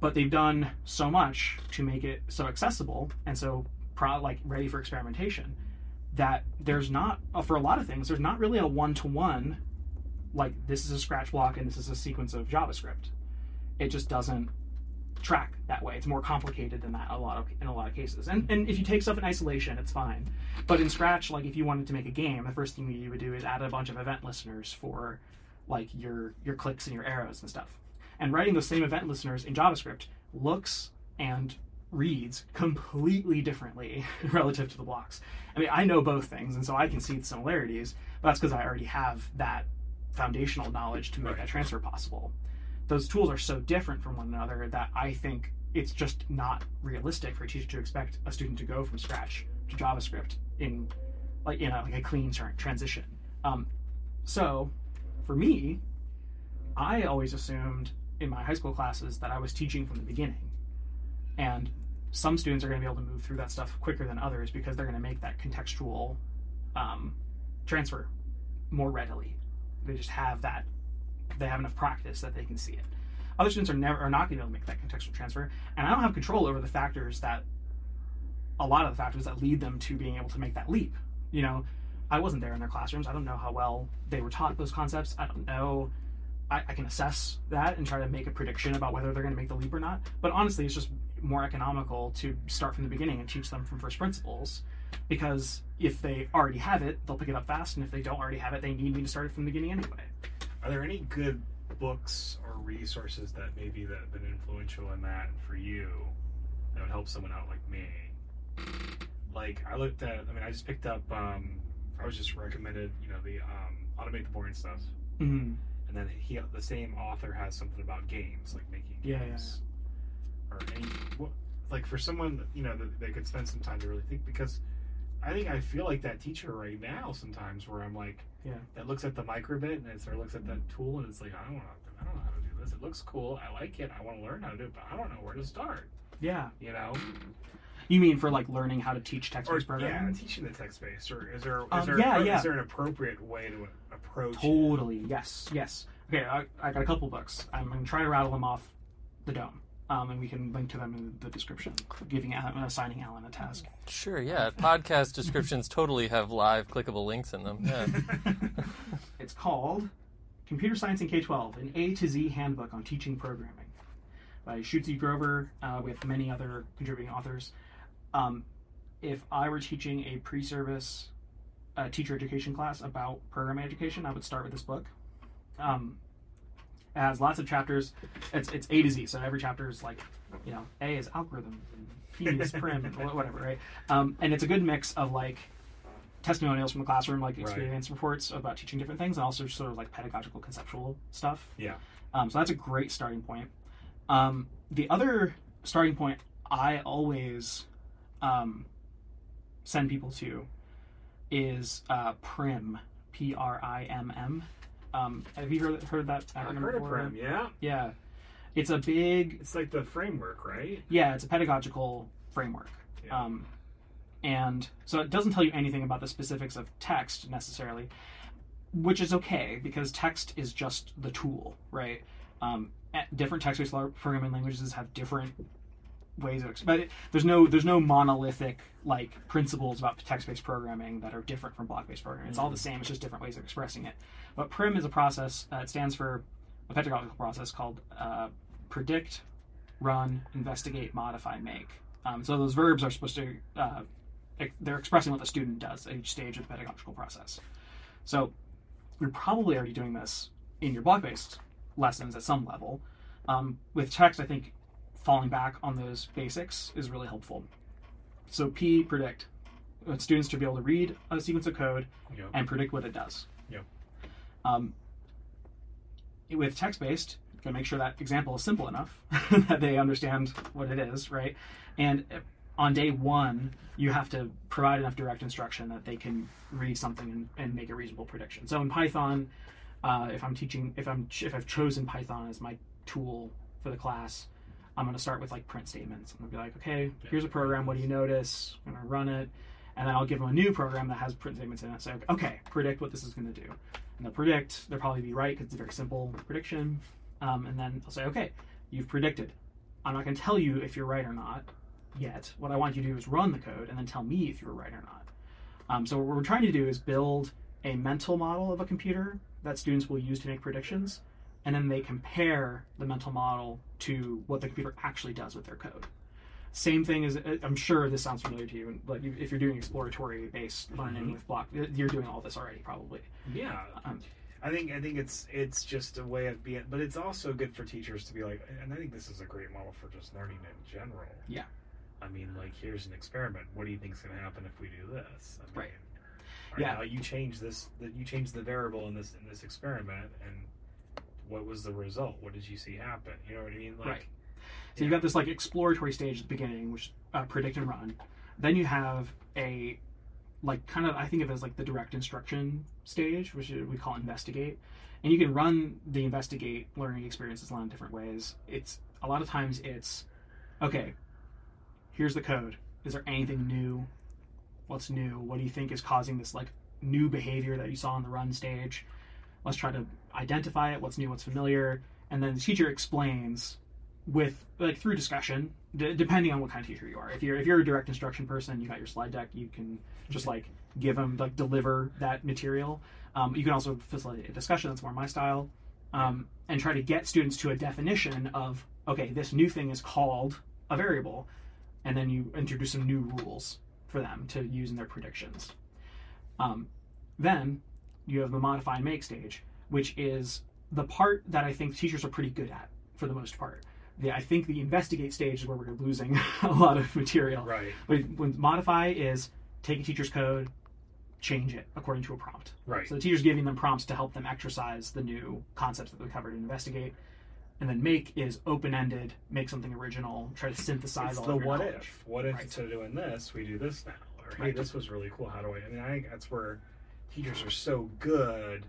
S3: but they've done so much to make it so accessible and so pro- like ready for experimentation that there's not, uh, for a lot of things, there's not really a one-to-one, like this is a Scratch block and this is a sequence of JavaScript. It just doesn't track that way. It's more complicated than that a lot of in a lot of cases. And and if you take stuff in isolation, it's fine. But in Scratch, like if you wanted to make a game, the first thing you would do is add a bunch of event listeners for like your your clicks and your arrows and stuff. And writing those same event listeners in JavaScript looks and reads completely differently relative to the blocks. I mean, I know both things, and so I can see the similarities, but that's because I already have that foundational knowledge to make
S2: Right.
S3: that transfer possible. Those tools are so different from one another that I think it's just not realistic for a teacher to expect a student to go from Scratch to JavaScript in like you know like a clean tra- transition. Um, so for me, I always assumed in my high school classes that I was teaching from the beginning, and some students are going to be able to move through that stuff quicker than others because they're going to make that contextual um, transfer more readily. They just have that. They have enough practice that they can see it. Other students are never are not going to be able to make that contextual transfer, and I don't have control over the factors that a lot of the factors that lead them to being able to make that leap. You know, I wasn't there in their classrooms. I don't know how well they were taught those concepts. I don't know. I, I can assess that and try to make a prediction about whether they're going to make the leap or not. But honestly, it's just more economical to start from the beginning and teach them from first principles, because if they already have it, they'll pick it up fast, and if they don't already have it, they need me to start it from the beginning anyway.
S2: Are there any good books or resources that maybe that have been influential in that for you that would help someone out like me? Like I looked at, I mean, I just picked up, um, I was just recommended, you know, the um, Automate the Boring Stuff.
S3: Mm-hmm.
S2: And then he, the same author has something about games, like making
S3: Yeah,
S2: games. Or any, what, like for someone, you know, that they could spend some time to really think, because I think I feel like that teacher right now sometimes where I'm like,
S3: Yeah.
S2: that looks at the microbit and it sort of looks at that tool and it's like, I don't know, I don't know how to do this. It looks cool. I like it. I want to learn how to do it, but I don't know where to start.
S3: Yeah.
S2: You know?
S3: You mean for like learning how to teach
S2: Or
S3: text-based
S2: yeah,
S3: programming?
S2: teaching the text base. Or is there is
S3: Um,
S2: there
S3: yeah,
S2: a,
S3: yeah.
S2: is there an appropriate way to approach it?
S3: Totally. Yes. Yes. Okay. I, I got a couple books. I'm going to try to rattle them off the dome, um, and we can link to them in the description. Giving Alan, assigning Alan a task.
S1: Sure, yeah. Podcast descriptions totally have live clickable links in them. Yeah.
S3: It's called Computer Science in K twelve, an A to Z Handbook on Teaching Programming by Schutze Grover uh, with many other contributing authors. Um, if I were teaching a pre-service uh, teacher education class about programming education, I would start with this book. Um, it has lots of chapters. It's it's A to Z, so every chapter is like, you know, A is algorithm, and P is prim, and whatever, right? Um, and it's a good mix of like testimonials from the classroom, like experience right. reports about teaching different things, and also sort of like pedagogical conceptual stuff.
S2: Yeah.
S3: Um, so that's a great starting point. Um, the other starting point I always um, send people to is uh, Prim, P R I M M. Um, have you heard heard that acronym
S2: I've heard of
S3: before?
S2: Prim, yeah.
S3: Yeah. It's a big...
S2: It's like the framework, right?
S3: Yeah, it's a pedagogical framework.
S2: Yeah.
S3: Um, and so it doesn't tell you anything about the specifics of text necessarily, which is okay, because text is just the tool, right? Um, different text-based programming languages have different ways of... But it, there's no there's no monolithic like principles about text-based programming that are different from block-based programming. It's all the same. It's just different ways of expressing it. But Prim is a process. Uh, it stands for a pedagogical process called uh, predict, run, investigate, modify, make. Um, so those verbs are supposed to... Uh, they're expressing what the student does at each stage of the pedagogical process. So you're probably already doing this in your block-based lessons at some level. Um, with text, I think falling back on those basics is really helpful. So P, predict. We want students to be able to read a sequence of code
S2: Yep.
S3: and predict what it does.
S2: Yep.
S3: Um, with text-based, you can make sure that example is simple enough that they understand what it is, right? And on day one, you have to provide enough direct instruction that they can read something and, and make a reasonable prediction. So in Python, uh, if I'm teaching, if I'm if I've chosen Python as my tool for the class, I'm going to start with like print statements. I'm going to be like, okay, here's a program. What do you notice? I'm going to run it, and then I'll give them a new program that has print statements in it. So okay, predict what this is going to do, and they'll predict. They'll probably be right because it's a very simple prediction. Um, and then I'll say, okay, you've predicted. I'm not going to tell you if you're right or not yet. What I want you to do is run the code and then tell me if you're right or not. Um, so what we're trying to do is build a mental model of a computer that students will use to make predictions, and then they compare the mental model to what the computer actually does with their code. Same thing as, I'm sure this sounds familiar to you, like if you're doing exploratory based learning
S2: Mm-hmm.
S3: with block, you're doing all this already probably.
S2: Yeah.
S3: Um,
S2: I think I think it's it's just a way of being, but it's also good for teachers to be like, and I think this is a great model for just learning in general.
S3: Yeah.
S2: I mean, like, here's an experiment. What do you think is going to happen if we do this? I mean,
S3: Right.
S2: All right,
S3: Yeah.
S2: now you change this. That you change the variable in this in this experiment, and what was the result? What did you see happen? You know what I mean? Like,
S3: Right. So you've got this like exploratory stage at the beginning, which uh, predict and run. Then you have a like kind of I think of it as like the direct instruction stage, which we call investigate. And you can run the investigate learning experiences a lot of different ways. It's a lot of times it's okay. Here's the code. Is there anything new? What's new? What do you think is causing this like new behavior that you saw in the run stage? Let's try to identify it. What's new? What's familiar? And then the teacher explains with like through discussion, d- depending on what kind of teacher you are. If you're if you're a direct instruction person, you got your slide deck. You can just like give them like deliver that material. Um, you can also facilitate a discussion. That's more my style, um, and try to get students to a definition of okay, this new thing is called a variable, and then you introduce some new rules for them to use in their predictions. Um, then you have the modify and make stage, which is the part that I think teachers are pretty good at for the most part. The, I think the investigate stage is where we're losing a lot of material.
S2: right,
S3: But when modify is take a teacher's code, change it according to a prompt.
S2: right.
S3: So the teacher's giving them prompts to help them exercise the new concepts that we covered in investigate. And then make is open-ended, make something original, try to synthesize
S2: It's
S3: all
S2: the
S3: of your
S2: what
S3: knowledge.
S2: if. What if
S3: Right.
S2: instead of doing this, we do this now? Or hey,
S3: Right.
S2: this was really cool. How do I? I mean, I think that's where teachers are so good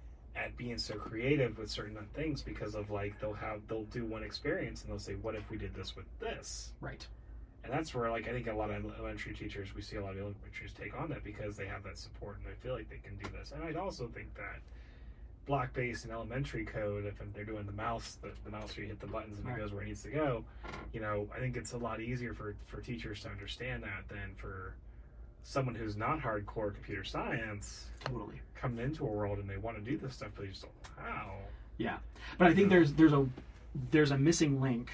S2: at being so creative with certain things because of like they'll have they'll do one experience and they'll say, what if we did this with this?
S3: Right.
S2: And that's where like I think a lot of elementary teachers we see a lot of elementary teachers take on that because they have that support and they feel like they can do this. And I'd also think that block-based and elementary code, if they're doing the mouse, the, the mouse where you hit the buttons and
S3: Right.
S2: it goes where it needs to go, you know, I think it's a lot easier for, for teachers to understand that than for someone who's not hardcore computer science
S3: Totally.
S2: coming into a world and they want to do this stuff, but they just don't know how.
S3: Yeah, but I think there's there's a there's a missing link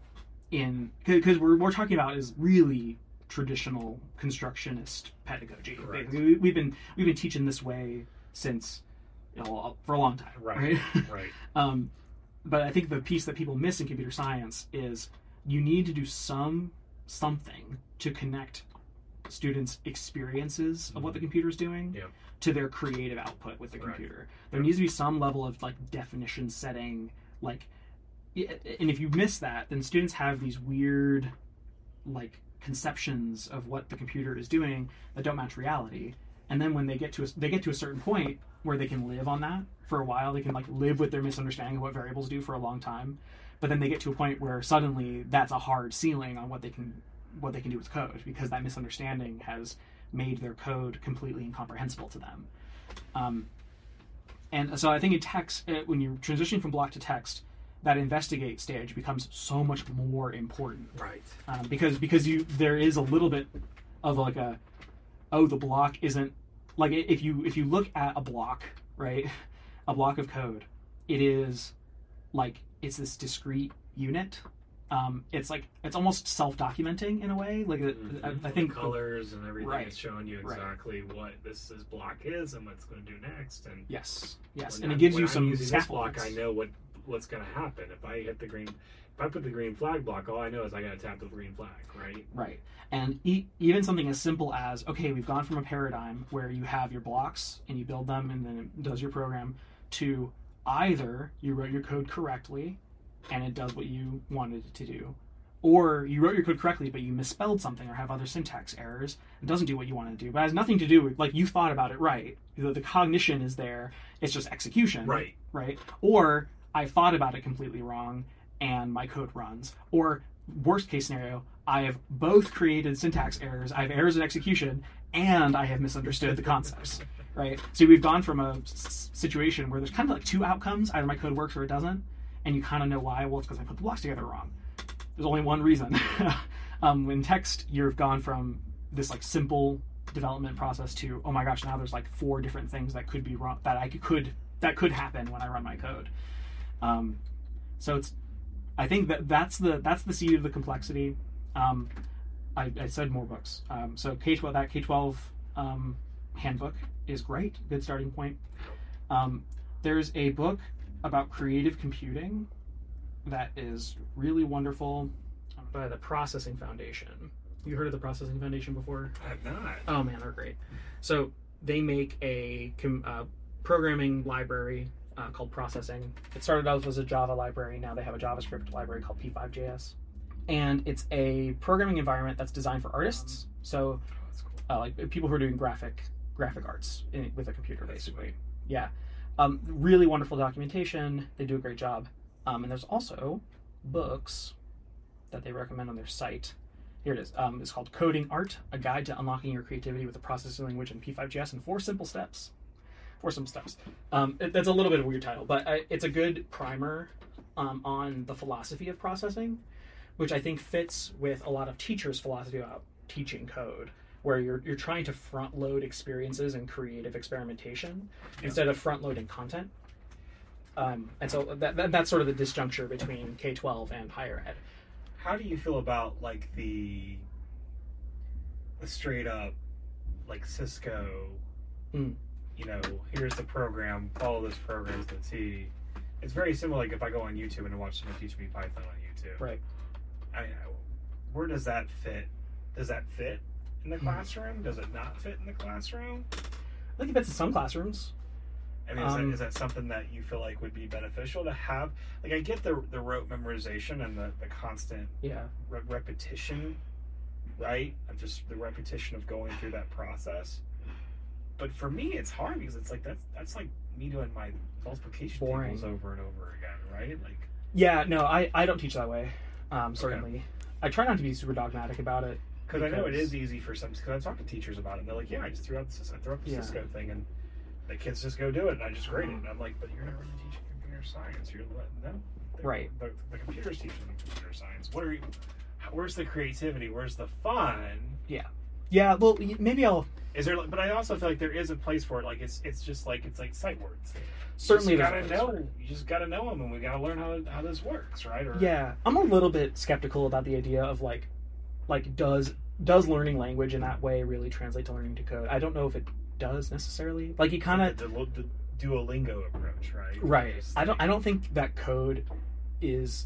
S3: in because we're we're talking about is really traditional constructionist pedagogy.
S2: Correct.
S3: We, we've been we've been teaching this way since you know, for a long time,
S2: Right,
S3: right?
S2: right.
S3: um, but I think the piece that people miss in computer science is you need to do some something to connect students' experiences of what the computer is doing
S2: Yep.
S3: to their creative output with the
S2: Right.
S3: computer. There needs to be some level of like definition setting, like, and if you miss that, then students have these weird, like, conceptions of what the computer is doing that don't match reality. And then when they get to a, they get to a certain point where they can live on that for a while, they can like live with their misunderstanding of what variables do for a long time. But then they get to a point where suddenly that's a hard ceiling on what they can what they can do with code because that misunderstanding has made their code completely incomprehensible to them. Um, and so I think in text, uh, when you're transitioning from block to text, that investigate stage becomes so much more important.
S2: Right.
S3: Um, because because you there is a little bit of like a oh the block isn't like if you if you look at a block, right, a block of code, it is like it's this discrete unit. Um, it's like it's almost self-documenting in a way. Like
S2: Mm-hmm.
S3: I, I think
S2: the colors and everything
S3: Right.
S2: is showing you
S3: Right.
S2: exactly what this is block is and what's going to do next. And
S3: yes, yes,
S2: when
S3: and it
S2: I'm-
S3: gives
S2: when
S3: you
S2: I'm
S3: some
S2: using this block,
S3: scaffolds.
S2: I know what what's going to happen if I hit the green. If I put the green flag block, all I know is I got to tap the green flag, right?
S3: Right. And e- even something as simple as, okay, we've gone from a paradigm where you have your blocks and you build them and then it does your program to either you wrote your code correctly and it does what you wanted it to do, or you wrote your code correctly but you misspelled something or have other syntax errors and doesn't do what you want to do. But it has nothing to do with, like, you thought about it right. The, the cognition is there. It's just execution.
S2: Right.
S3: Right. Or I thought about it completely wrong and my code runs. Or worst case scenario, I have both created syntax errors, I have errors in execution, and I have misunderstood the concepts, right? So we've gone from a s- situation where there's kind of like two outcomes, either my code works or it doesn't, and you kind of know why. Well, it's because I put the blocks together wrong. there's only one reason. um, in text, you've gone from this like simple development process to, oh my gosh, now there's like four different things that could be wrong, that I could that could happen when I run my code. Um, so it's, I think that that's the that's the seed of the complexity. Um, I, I said more books. Um, so K twelve, that K twelve um, handbook is great, good starting point. Um, there's a book about creative computing that is really wonderful by the Processing Foundation. You heard of the Processing Foundation before?
S2: I have not.
S3: Oh man, they're great. So they make a com- uh, programming library uh, called Processing. It started out as a Java library. Now they have a JavaScript library called P five J S. And it's a programming environment that's designed for artists. So
S2: Oh, that's cool.
S3: uh, like people who are doing graphic graphic arts in, with a computer,
S2: That's
S3: basically.
S2: sweet.
S3: Yeah. Um, really wonderful documentation. They do a great job. Um, and there's also books that they recommend on their site. Here it is. Um, it's called Coding Art, A Guide to Unlocking Your Creativity with a Processing Language in P five J S in Four Simple Steps. Four Simple Steps. Um, it, that's a little bit of a weird title, but uh, it's a good primer um, on the philosophy of processing, which I think fits with a lot of teachers' philosophy about teaching code, where you're you're trying to front load experiences and creative experimentation
S2: Yeah.
S3: instead of front loading content. Um, and so that, that that's sort of the disjuncture between K twelve and higher ed.
S2: How do you feel about like the the straight up like Cisco?
S3: Mm.
S2: You know, here's the program. Follow this program to the T. It's very similar. Like if I go on YouTube and watch someone teach me Python on YouTube,
S3: Right.
S2: I, I, where does that fit? Does that fit in the classroom? Does it not fit in the classroom?
S3: I think it fits in some classrooms.
S2: I mean, is,
S3: Um,
S2: that, is that something that you feel like would be beneficial to have? Like, I get the the rote memorization and the, the constant
S3: Yeah.
S2: re- repetition, right? Of just the repetition of going through that process. But for me, it's hard because it's like that's that's like me doing my multiplication
S3: Boring.
S2: tables over and over again, right? Like,
S3: Yeah, no, I, I don't teach that way, um, certainly. I try not to be super dogmatic about it.
S2: because I know it
S3: Because-
S2: is easy for some. Because I've talked to teachers about it, and they're like, "Yeah, I just threw out the Cisco, I threw up the
S3: Yeah.
S2: Cisco thing, and the kids just go do it, and I just grade it." And I'm like, "But you're not really teaching computer science. You're letting them, the,
S3: Right.
S2: The, the computer's teaching them computer science. What are you? how- Where's the creativity? Where's the fun?
S3: Yeah, well, y- maybe I'll...
S2: Is there? But I also feel like there is a place for it. Like it's it's just like it's like sight words.
S3: Certainly
S2: you
S3: there's
S2: just
S3: a
S2: gotta
S3: place for
S2: know.
S3: it.
S2: You just gotta know them, and we gotta learn how how this works, right? Or,
S3: Yeah, I'm a little bit skeptical about the idea of, like, like does does learning language in that way really translate to learning to code? I don't know if it does necessarily. Like, you kind of...
S2: the, the, the Duolingo approach, right?
S3: Right.
S2: Just
S3: I don't. I don't think that code is.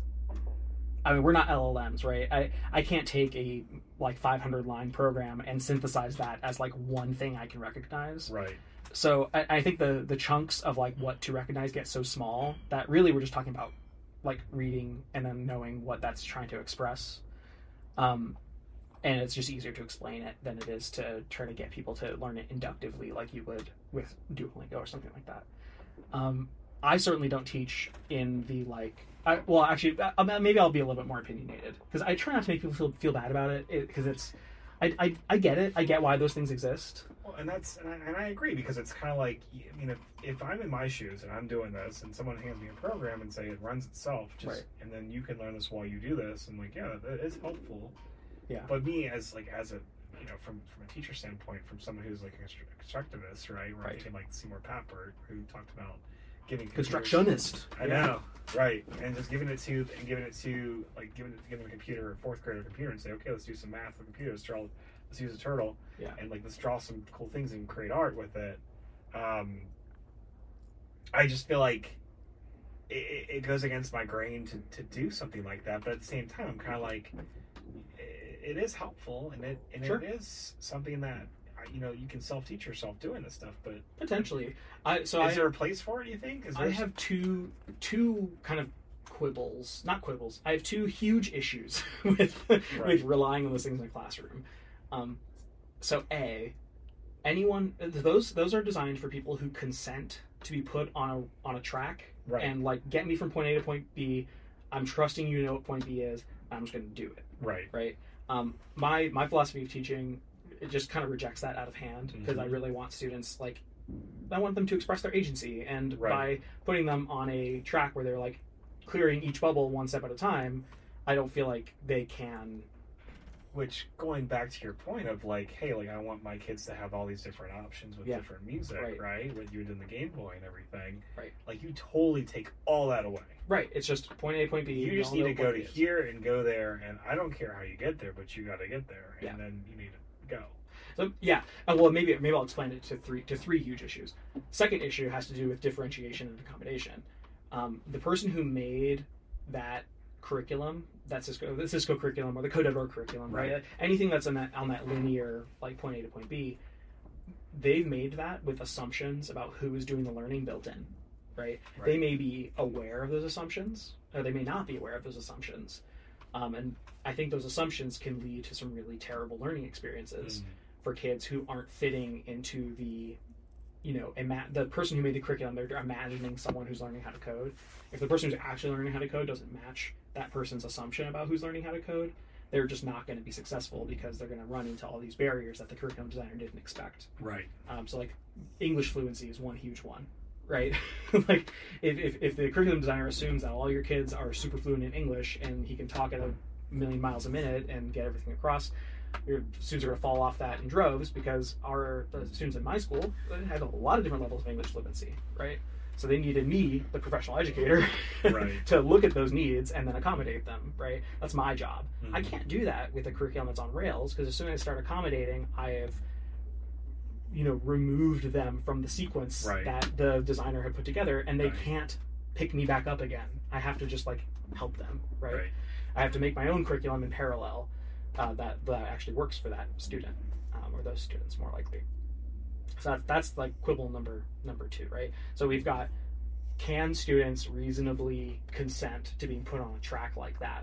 S3: I mean, we're not L L Ms, right? I I can't take a like five hundred line program and synthesize that as like one thing I can recognize.
S2: Right.
S3: So I, I think the the chunks of like what to recognize get so small that really we're just talking about like reading and then knowing what that's trying to express. Um, and it's just easier to explain it than it is to try to get people to learn it inductively like you would with Duolingo or something like that. Um, I certainly don't teach in the like. I, well, actually, uh, maybe I'll be a little bit more opinionated because I try not to make people feel feel bad about it because it, it's. I, I I get it. I get why those things exist.
S2: Well, and that's and I, and I agree because it's kind of like I mean if, if I'm in my shoes and I'm doing this and someone hands me a program and say it runs itself just
S3: Right.
S2: and then you can learn this while you do this and like yeah that is helpful.
S3: Yeah.
S2: But me as like as a you know from from a teacher standpoint from someone who's like a constructivist right where
S3: Right.
S2: I thinking like Seymour Papert who talked about giving computers-
S3: Constructionist.
S2: I know, right? And just giving it to and giving it to like giving it giving a computer a fourth grader computer and say, okay, let's do some math with computers. Draw, let's use a turtle,
S3: Yeah.
S2: and like let's draw some cool things and create art with it. Um, I just feel like it, it goes against my grain to, to do something like that, but at the same time, I'm kind of like it, it is helpful and it and
S3: Sure.
S2: it is something that you know you can self teach yourself doing this stuff, but.
S3: Potentially. I so
S2: Is
S3: I
S2: there a place for it? Do you think? Is
S3: I
S2: there
S3: have two two kind of quibbles, not quibbles. I have two huge issues with with relying on those things in the classroom. Um, so a anyone those those are designed for people who consent to be put on a on a track
S2: Right.
S3: and like get me from point A to point B. I'm trusting you know what point B is. I'm just going to do it.
S2: right.
S3: Right. Um, my my philosophy of teaching it just kind of rejects that out of hand because
S2: Mhm.
S3: I really want students like I want them to express their agency, and
S2: Right.
S3: by putting them on a track where they're like clearing each bubble one step at a time, I don't feel like they can.
S2: Which, going back to your point of like, hey, like I want my kids to have all these different options with
S3: Yeah.
S2: different music,
S3: Right.
S2: right? With you did the Game Boy and everything,
S3: Right.
S2: Like you totally take all that away.
S3: Right. It's just point A, point B.
S2: You
S3: we
S2: just
S3: all
S2: need
S3: know
S2: to go
S3: what
S2: to
S3: it is.
S2: here and go there, and I don't care how you get there, but you got to get there, and
S3: Yeah.
S2: then you need to go.
S3: So yeah, uh, well maybe maybe I'll explain it to three to three huge issues. Second issue has to do with differentiation and accommodation. Um, the person who made that curriculum, that Cisco the Cisco curriculum or the code dot org curriculum, right?
S2: Right.
S3: Anything that's on that on that linear like point A to point B, they've made that with assumptions about who is doing the learning built in, right?
S2: Right.
S3: They may be aware of those assumptions, or they may not be aware of those assumptions, um, and I think those assumptions can lead to some really terrible learning experiences.
S2: Mm.
S3: For kids who aren't fitting into the, you know, ima- the person who made the curriculum, they're imagining someone who's learning how to code. If the person who's actually learning how to code doesn't match that person's assumption about who's learning how to code, they're just not going to be successful because they're going to run into all these barriers that the curriculum designer didn't expect.
S2: Right.
S3: Um, so, like, English fluency is one huge one, right? Like, if, if, if the curriculum designer assumes that all your kids are super fluent in English and he can talk at a million miles a minute and get everything across, your students are going to fall off that in droves because our the students in my school had a lot of different levels of English fluency, right? So they needed me, the professional educator,
S2: Right.
S3: to look at those needs and then accommodate them, right? That's my job.
S2: Mhm.
S3: I can't do that with a curriculum that's on Rails because as soon as I start accommodating, I have, you know, removed them from the sequence
S2: Right.
S3: that the designer had put together, and they
S2: Right.
S3: can't pick me back up again. I have to just like help them, right?
S2: Right.
S3: I have to make my own curriculum in parallel uh, that that actually works for that student um, or those students more likely. So that's, that's like quibble number number two, right? So we've got, can students reasonably consent to being put on a track like that?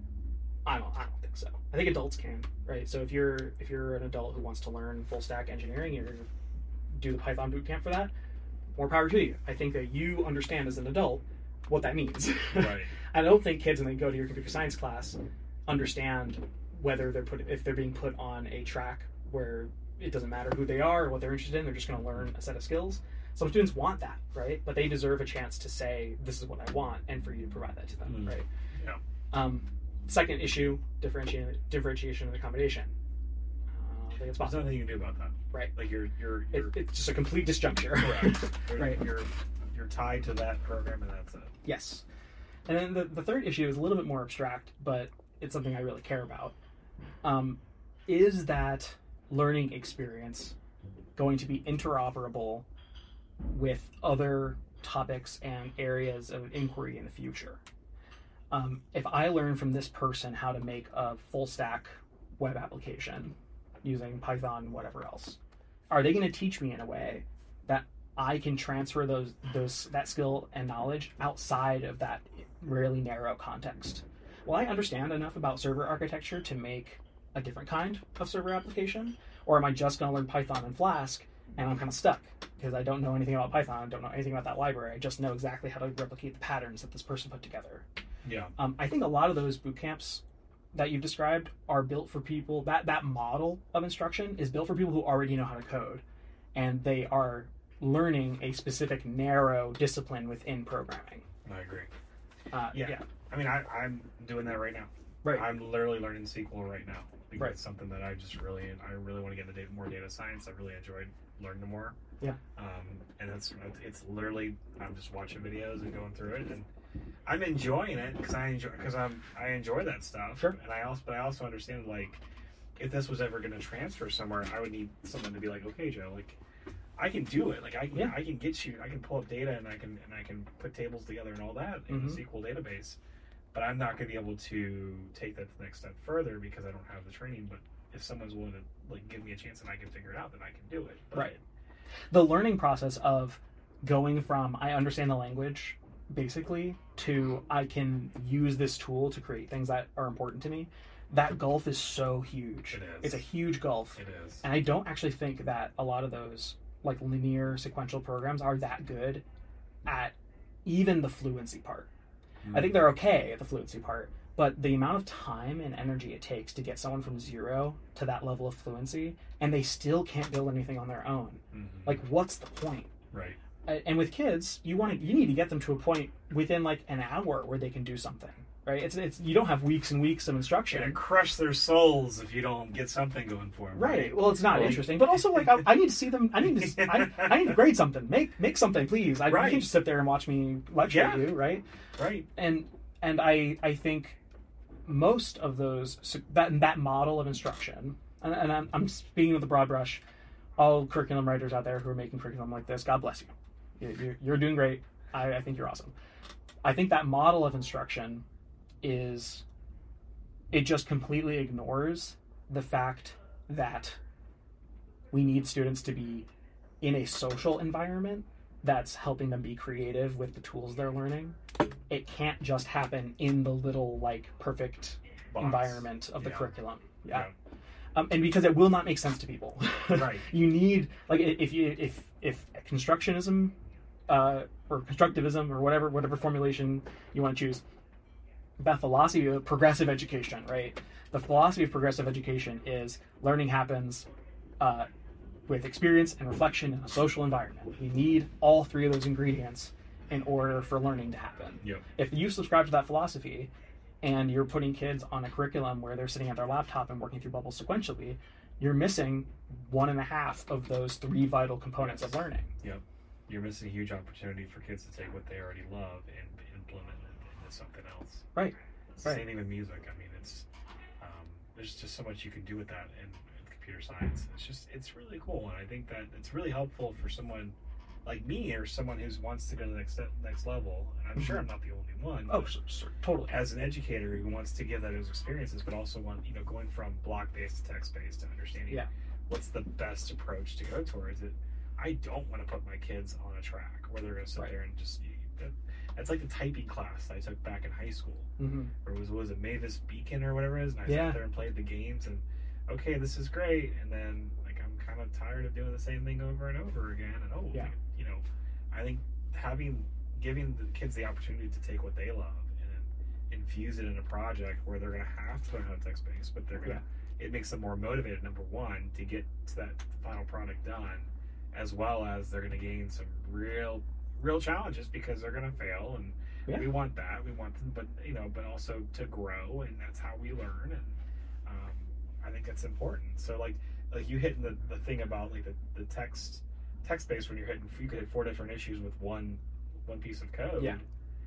S3: I don't I don't think so. I think adults can, right? So if you're if you're an adult who wants to learn full stack engineering, you're gonna do the Python bootcamp for that. More power to you. I think that you understand as an adult what that means.
S2: Right.
S3: I don't think kids when they go to your computer science class understand whether they're put if they're being put on a track where it doesn't matter who they are or what they're interested in, they're just going to learn a set of skills. Some students want that, right? But they deserve a chance to say, this is what I want, and for you to provide that to them,
S2: Mm.
S3: right?
S2: Yeah.
S3: Um, second issue, differentiation, differentiation and accommodation. Uh, I think it's
S2: There's
S3: possible.
S2: nothing you can do about that.
S3: Right.
S2: Like you're you're,
S3: It,
S2: you're
S3: it's just a complete disjuncture.
S2: correct. You're,
S3: Right.
S2: You're you're tied to that program, and that's it.
S3: Yes. And then the, the third issue is a little bit more abstract, but it's something I really care about. Um, is that learning experience going to be interoperable with other topics and areas of inquiry in the future? Um, if I learn from this person how to make a full stack web application using Python, whatever else, are they going to teach me in a way that I can transfer those those that skill and knowledge outside of that really narrow context? Will I understand enough about server architecture to make a different kind of server application? Or am I just going to learn Python and Flask and I'm kind of stuck because I don't know anything about Python, don't know anything about that library, I just know exactly how to replicate the patterns that this person put together?
S2: Yeah.
S3: Um, I think a lot of those boot camps that you've described are built for people, that, that model of instruction is built for people who already know how to code, and they are learning a specific narrow discipline within programming.
S2: I agree.
S3: Uh,
S2: Yeah.
S3: yeah.
S2: I mean, I, I'm doing that right now.
S3: Right.
S2: I'm literally learning S Q L right now because
S3: Right.
S2: it's something that I just really, I really want to get into data, more data science. I really enjoyed learning more.
S3: Yeah.
S2: Um, and it's it's literally I'm just watching videos and going through it, and I'm enjoying it because I enjoy because I'm I enjoy that stuff.
S3: Sure.
S2: And I also but I also understand like if this was ever going to transfer somewhere, I would need someone to be like, okay, Joe, like I can do it. Like I can
S3: Yeah.
S2: I can get you. I can pull up data and I can and I can put tables together and all that in
S3: Mhm.
S2: the S Q L database. But I'm not going to be able to take that to the next step further because I don't have the training. But if someone's willing to like give me a chance and I can figure it out, then I can do it. But,
S3: Right. The learning process of going from I understand the language basically to I can use this tool to create things that are important to me, that gulf is so huge.
S2: It is.
S3: It's a huge gulf.
S2: It is.
S3: And I don't actually think that a lot of those like linear sequential programs are that good at even the fluency part. I think they're okay at the fluency part, but the amount of time and energy it takes to get someone from zero to that level of fluency, and they still can't build anything on their own.
S2: Mhm.
S3: Like, what's the point?
S2: Right.
S3: Uh, And with kids, you want to, you need to get them to a point within like an hour where they can do something, right? It's it's you don't have weeks and weeks of instruction.
S2: And crush their souls if you don't get something going for them.
S3: Right.
S2: Right.
S3: Well, it's not
S2: Well,
S3: interesting, but also like I, I need to see them. I need to. I, I need to grade something. Make make something, please. I you
S2: Right.
S3: can't just sit there and watch me lecture
S2: Yeah.
S3: at you, right?
S2: Right.
S3: And and I I think most of those that that model of instruction, and, and I'm, I'm speaking with a broad brush. All curriculum writers out there who are making curriculum like this, God bless you. You- You're, you're doing great. I, I think you're awesome. I think that model of instruction is, it just completely ignores the fact that we need students to be in a social environment that's helping them be creative with the tools they're learning. It can't just happen in the little, like, perfect
S2: Box.
S3: environment of the
S2: Yeah.
S3: curriculum. Yeah.
S2: Yeah.
S3: Um, and because it will not make sense to people.
S2: Right.
S3: You need, like, if you if if constructionism uh, or constructivism or whatever whatever formulation you want to choose, that philosophy of progressive education, right? The philosophy of progressive education is learning happens uh, with experience and reflection in a social environment. You need all three of those ingredients in order for learning to happen.
S2: Yep.
S3: If you subscribe to that philosophy and you're putting kids on a curriculum where they're sitting at their laptop and working through bubbles sequentially, you're missing one and a half of those three vital components of learning.
S2: Yep. You're missing a huge opportunity for kids to take what they already love and implement it into something else.
S3: Right.
S2: It's the
S3: Right.
S2: same thing with music. I mean, it's um, there's just so much you can do with that in, in computer science. It's just it's really cool, and I think that it's really helpful for someone like me or someone who wants to go to the next next level. And I'm sure I'm not the only one.
S3: Oh,
S2: but
S3: sure, sure, totally.
S2: as an educator who wants to give that those experiences, but also want you know going from block based to text based to understanding
S3: Yeah.
S2: what's the best approach to go towards it. I don't want to put my kids on a track where they're going to sit
S3: Right.
S2: there and just. That, that's like the typing class I took back in high school.
S3: Mm-hmm.
S2: Or was was it Mavis Beacon or whatever it is? And I
S3: Yeah.
S2: sat there and played the games and okay, this is great. And then like I'm kind of tired of doing the same thing over and over again. And oh,
S3: Yeah.
S2: you know, I think having giving the kids the opportunity to take what they love and then infuse it in a project where they're going to have to learn how to text base, but they're going to it makes them more motivated. Number one, to get to that final product done, as well as they're going to gain some real real challenges because they're going to fail and
S3: Yeah.
S2: we want that we want them but you know but also to grow, and that's how we learn. And um, I think that's important. So like like you hitting the, the thing about like the, the text text based, when you're hitting you could hit four different issues with one one piece of code.
S3: Yeah.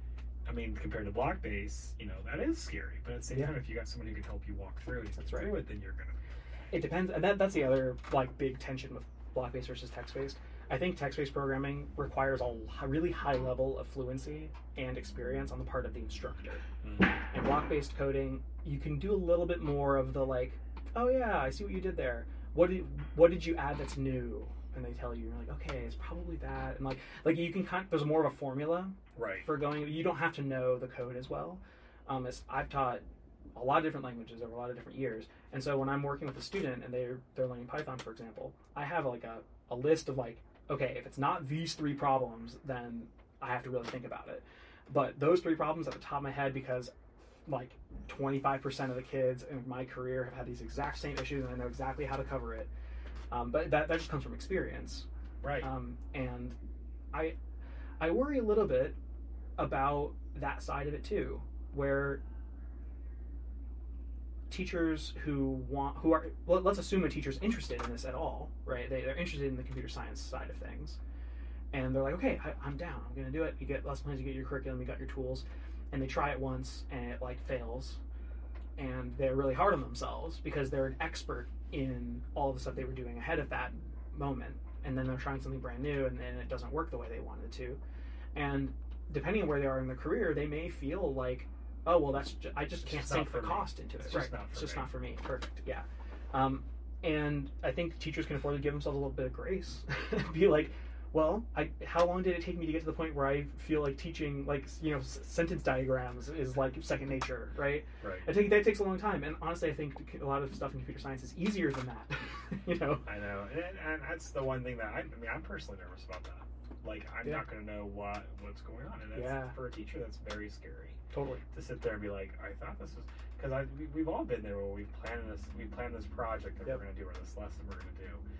S2: I mean, compared to block based, you know, that is scary, but at the same
S3: Yeah.
S2: time, if you got someone who can help you walk through it,
S3: That's
S2: through
S3: right.
S2: it, then you're gonna
S3: It depends. And that, that's the other like big tension with block-based versus text-based. I think text-based programming requires a h- really high level of fluency and experience on the part of the instructor.
S2: Mm-hmm.
S3: In block-based coding, you can do a little bit more of the like, oh yeah, I see what you did there. What did what did you add that's new? And they tell you, you're like, okay, it's probably that. And like like you can kind there's more of a formula
S2: right.
S3: for going. You don't have to know the code as well. Um, as I've taught a lot of different languages over a lot of different years, and so when I'm working with a student and they're they're learning Python, for example, I have like a, a list of like, okay, if it's not these three problems, then I have to really think about it. But those three problems at the top of my head, because like twenty-five percent of the kids in my career have had these exact same issues, and I know exactly how to cover it. Um, but that that just comes from experience.
S2: Right.
S3: Um, and I I worry a little bit about that side of it too, where teachers who want who are well, let's assume a teacher's interested in this at all, right? They, they're interested in the computer science side of things, and they're like, okay, I, I'm down, I'm gonna do it. You get lesson plans, you get your curriculum, you got your tools, and they try it once and it like fails, and they're really hard on themselves because they're an expert in all the stuff they were doing ahead of that moment, and then they're trying something brand new and then it doesn't work the way they wanted it to. And depending on where they are in their career, they may feel like, oh well, that's ju- I just
S2: It's
S3: can't
S2: just not
S3: sink the
S2: for me.
S3: cost into
S2: It's
S3: it.
S2: just
S3: Right.
S2: not
S3: It's
S2: for
S3: just
S2: me.
S3: not for me. Perfect. Yeah. Um, and I think teachers can afford to give themselves a little bit of grace. Be like, well, I, how long did it take me to get to the point where I feel like teaching, like, you know, s- sentence diagrams is like second nature, right?
S2: Right.
S3: I think that takes a long time. And honestly, I think a lot of stuff in computer science is easier than that. You know?
S2: I know, and, and that's the one thing that I, I mean, I'm personally nervous about that. Like, I'm
S3: Yeah.
S2: not going to know what what's going on, and that's,
S3: Yeah.
S2: for a teacher, that's very scary
S3: Totally.
S2: to sit there and be like, I thought this was because I we, we've all been there where we've planned this we planned this project that
S3: Yep.
S2: we're going to do or this lesson we're going to do, and it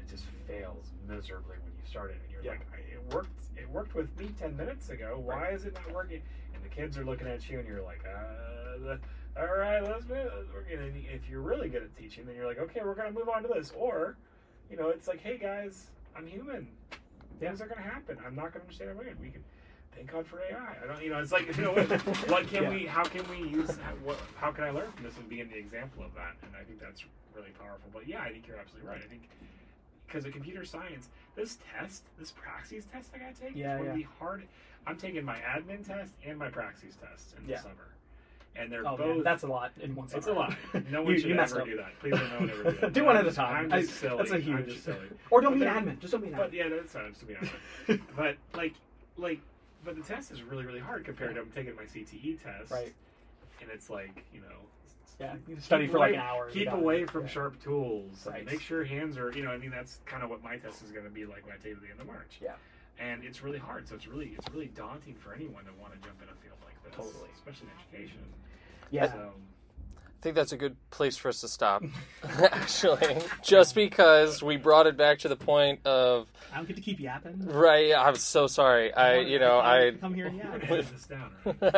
S2: it just fails miserably when you start it, and you're
S3: Yeah.
S2: like, I, it worked. It worked with me ten minutes ago. Why
S3: Right.
S2: is it not working? And the kids are looking at you, and you're like, uh, the, all right, let's move. Let's work. And then if you're really good at teaching, then you're like, okay, we're gonna move on to this. Or, you know, it's like, hey guys, I'm human. Things
S3: Yeah.
S2: are gonna happen. I'm not gonna understand everything. We can. Thank God for A I. I don't, you know, it's like, you know, what, what can
S3: Yeah.
S2: we? How can we use? How, what, how can I learn from this and be an example of that? And I think that's really powerful. But yeah, I think you're absolutely right. I think because of computer science, this test, this Praxis test I got to take,
S3: Yeah,
S2: is going to
S3: yeah.
S2: be hard. I'm taking my admin test and my Praxis test in the
S3: Yeah.
S2: summer, and they're
S3: Oh
S2: both.
S3: man, that's a lot in one summer.
S2: It's a lot. No one
S3: You-
S2: should
S3: you messed
S2: ever
S3: up.
S2: do that. Please don't no one ever do that.
S3: Do
S2: But
S3: one
S2: I'm
S3: at a
S2: just-
S3: time.
S2: I'm just
S3: I-
S2: silly.
S3: that's a
S2: I'm
S3: huge-
S2: just silly.
S3: Or don't
S2: But
S3: be
S2: then-
S3: an admin. Just don't be an
S2: But
S3: admin.
S2: yeah, that's fine. Just to be honest. But like, like, but the test is really, really hard compared to I'm taking my C T E test,
S3: Right.
S2: And it's like, you know,
S3: Yeah. You study
S2: keep
S3: for like
S2: away-
S3: an hour. and
S2: Keep
S3: you got
S2: away
S3: it.
S2: from
S3: Yeah.
S2: sharp tools.
S3: Right.
S2: Make sure your hands are, you know, I mean, that's kind of what my test is going to be like when I take it at the end of March.
S3: Yeah.
S2: And it's really hard. So it's really, it's really daunting for anyone to want to jump in a field like this.
S3: Totally.
S2: Especially in education.
S3: Yeah.
S2: So,
S1: I think that's a good place for us to stop, actually, just because we brought it back to the point of,
S4: I don't get to keep yapping.
S1: right, I'm so sorry. I, you know, I,
S4: come here and yap.
S2: we're going to edit this down,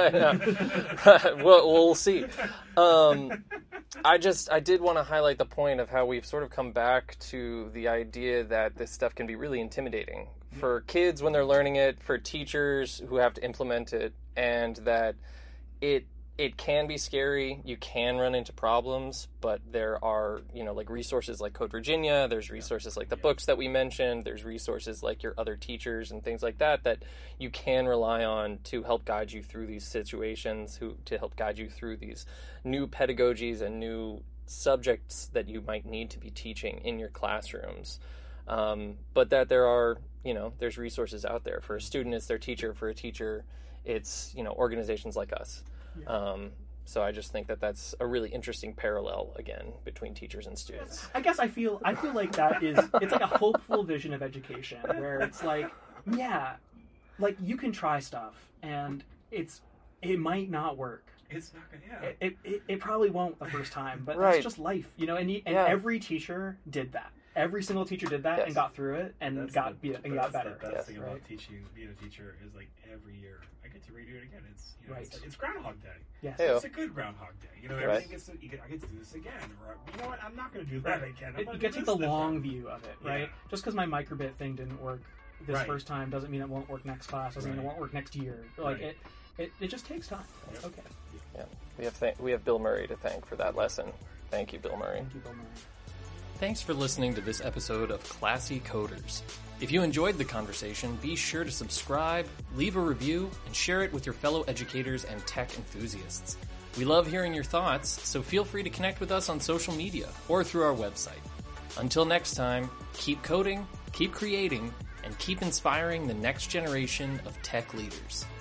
S1: I know. Well, we'll see. Um, I just, I did want to highlight the point of how we've sort of come back to the idea that this stuff can be really intimidating for kids when they're learning it, for teachers who have to implement it, and that it it can be scary. You can run into problems, but there are, you know, like resources like Code Virginia, there's resources like the books that we mentioned, there's resources like your other teachers and things like that that you can rely on to help guide you through these situations, who to help guide you through these new pedagogies and new subjects that you might need to be teaching in your classrooms. Um, but that there are, you know, there's resources out there. For a student, it's their teacher. For a teacher, it's, you know, organizations like us. Um, so I just think that that's a really interesting parallel, again, between teachers and students.
S3: I guess I feel I feel like that is it's like a hopeful vision of education where it's like, yeah, like you can try stuff and it's it might not work.
S2: it's not going to, yeah.
S3: It, it, it, it probably won't the first time, but
S1: Right.
S3: that's just life, you know. And you, and
S1: Yeah.
S3: every teacher did that. Every single teacher did that
S1: Yes.
S3: and got through it and
S2: That's
S3: got
S2: the,
S3: be, and got
S2: that's
S3: better.
S2: The best
S1: Yes.
S2: thing about
S3: Right.
S2: teaching, being a teacher, is like every year I get to redo it again. It's you know,
S3: Right.
S2: it's, like, it's Groundhog Day.
S3: Yes.
S1: Hey,
S2: It's a good Groundhog Day. You know,
S1: Right.
S2: everything gets to, you get, I get to do this again, or you know what, I'm not going to do that again. I'm
S3: It,
S2: gonna
S3: you
S2: do
S3: get to take
S2: this
S3: the long
S2: different.
S3: view of it, right?
S2: Yeah.
S3: Just because my microbit thing didn't work this
S2: Right.
S3: first time doesn't mean it won't work next class. Doesn't mean it
S2: Right.
S3: won't work next year. Like
S2: Right.
S3: it, it, it just takes time. It's
S2: Yep.
S3: okay.
S1: Yeah, we have th- we have Bill Murray to thank for that lesson. Thank you, Bill Murray.
S3: Thank you, Bill Murray.
S1: Thanks for listening to this episode of Classy Coders. If you enjoyed the conversation, be sure to subscribe, leave a review, and share it with your fellow educators and tech enthusiasts. We love hearing your thoughts, so feel free to connect with us on social media or through our website. Until next time, keep coding, keep creating, and keep inspiring the next generation of tech leaders.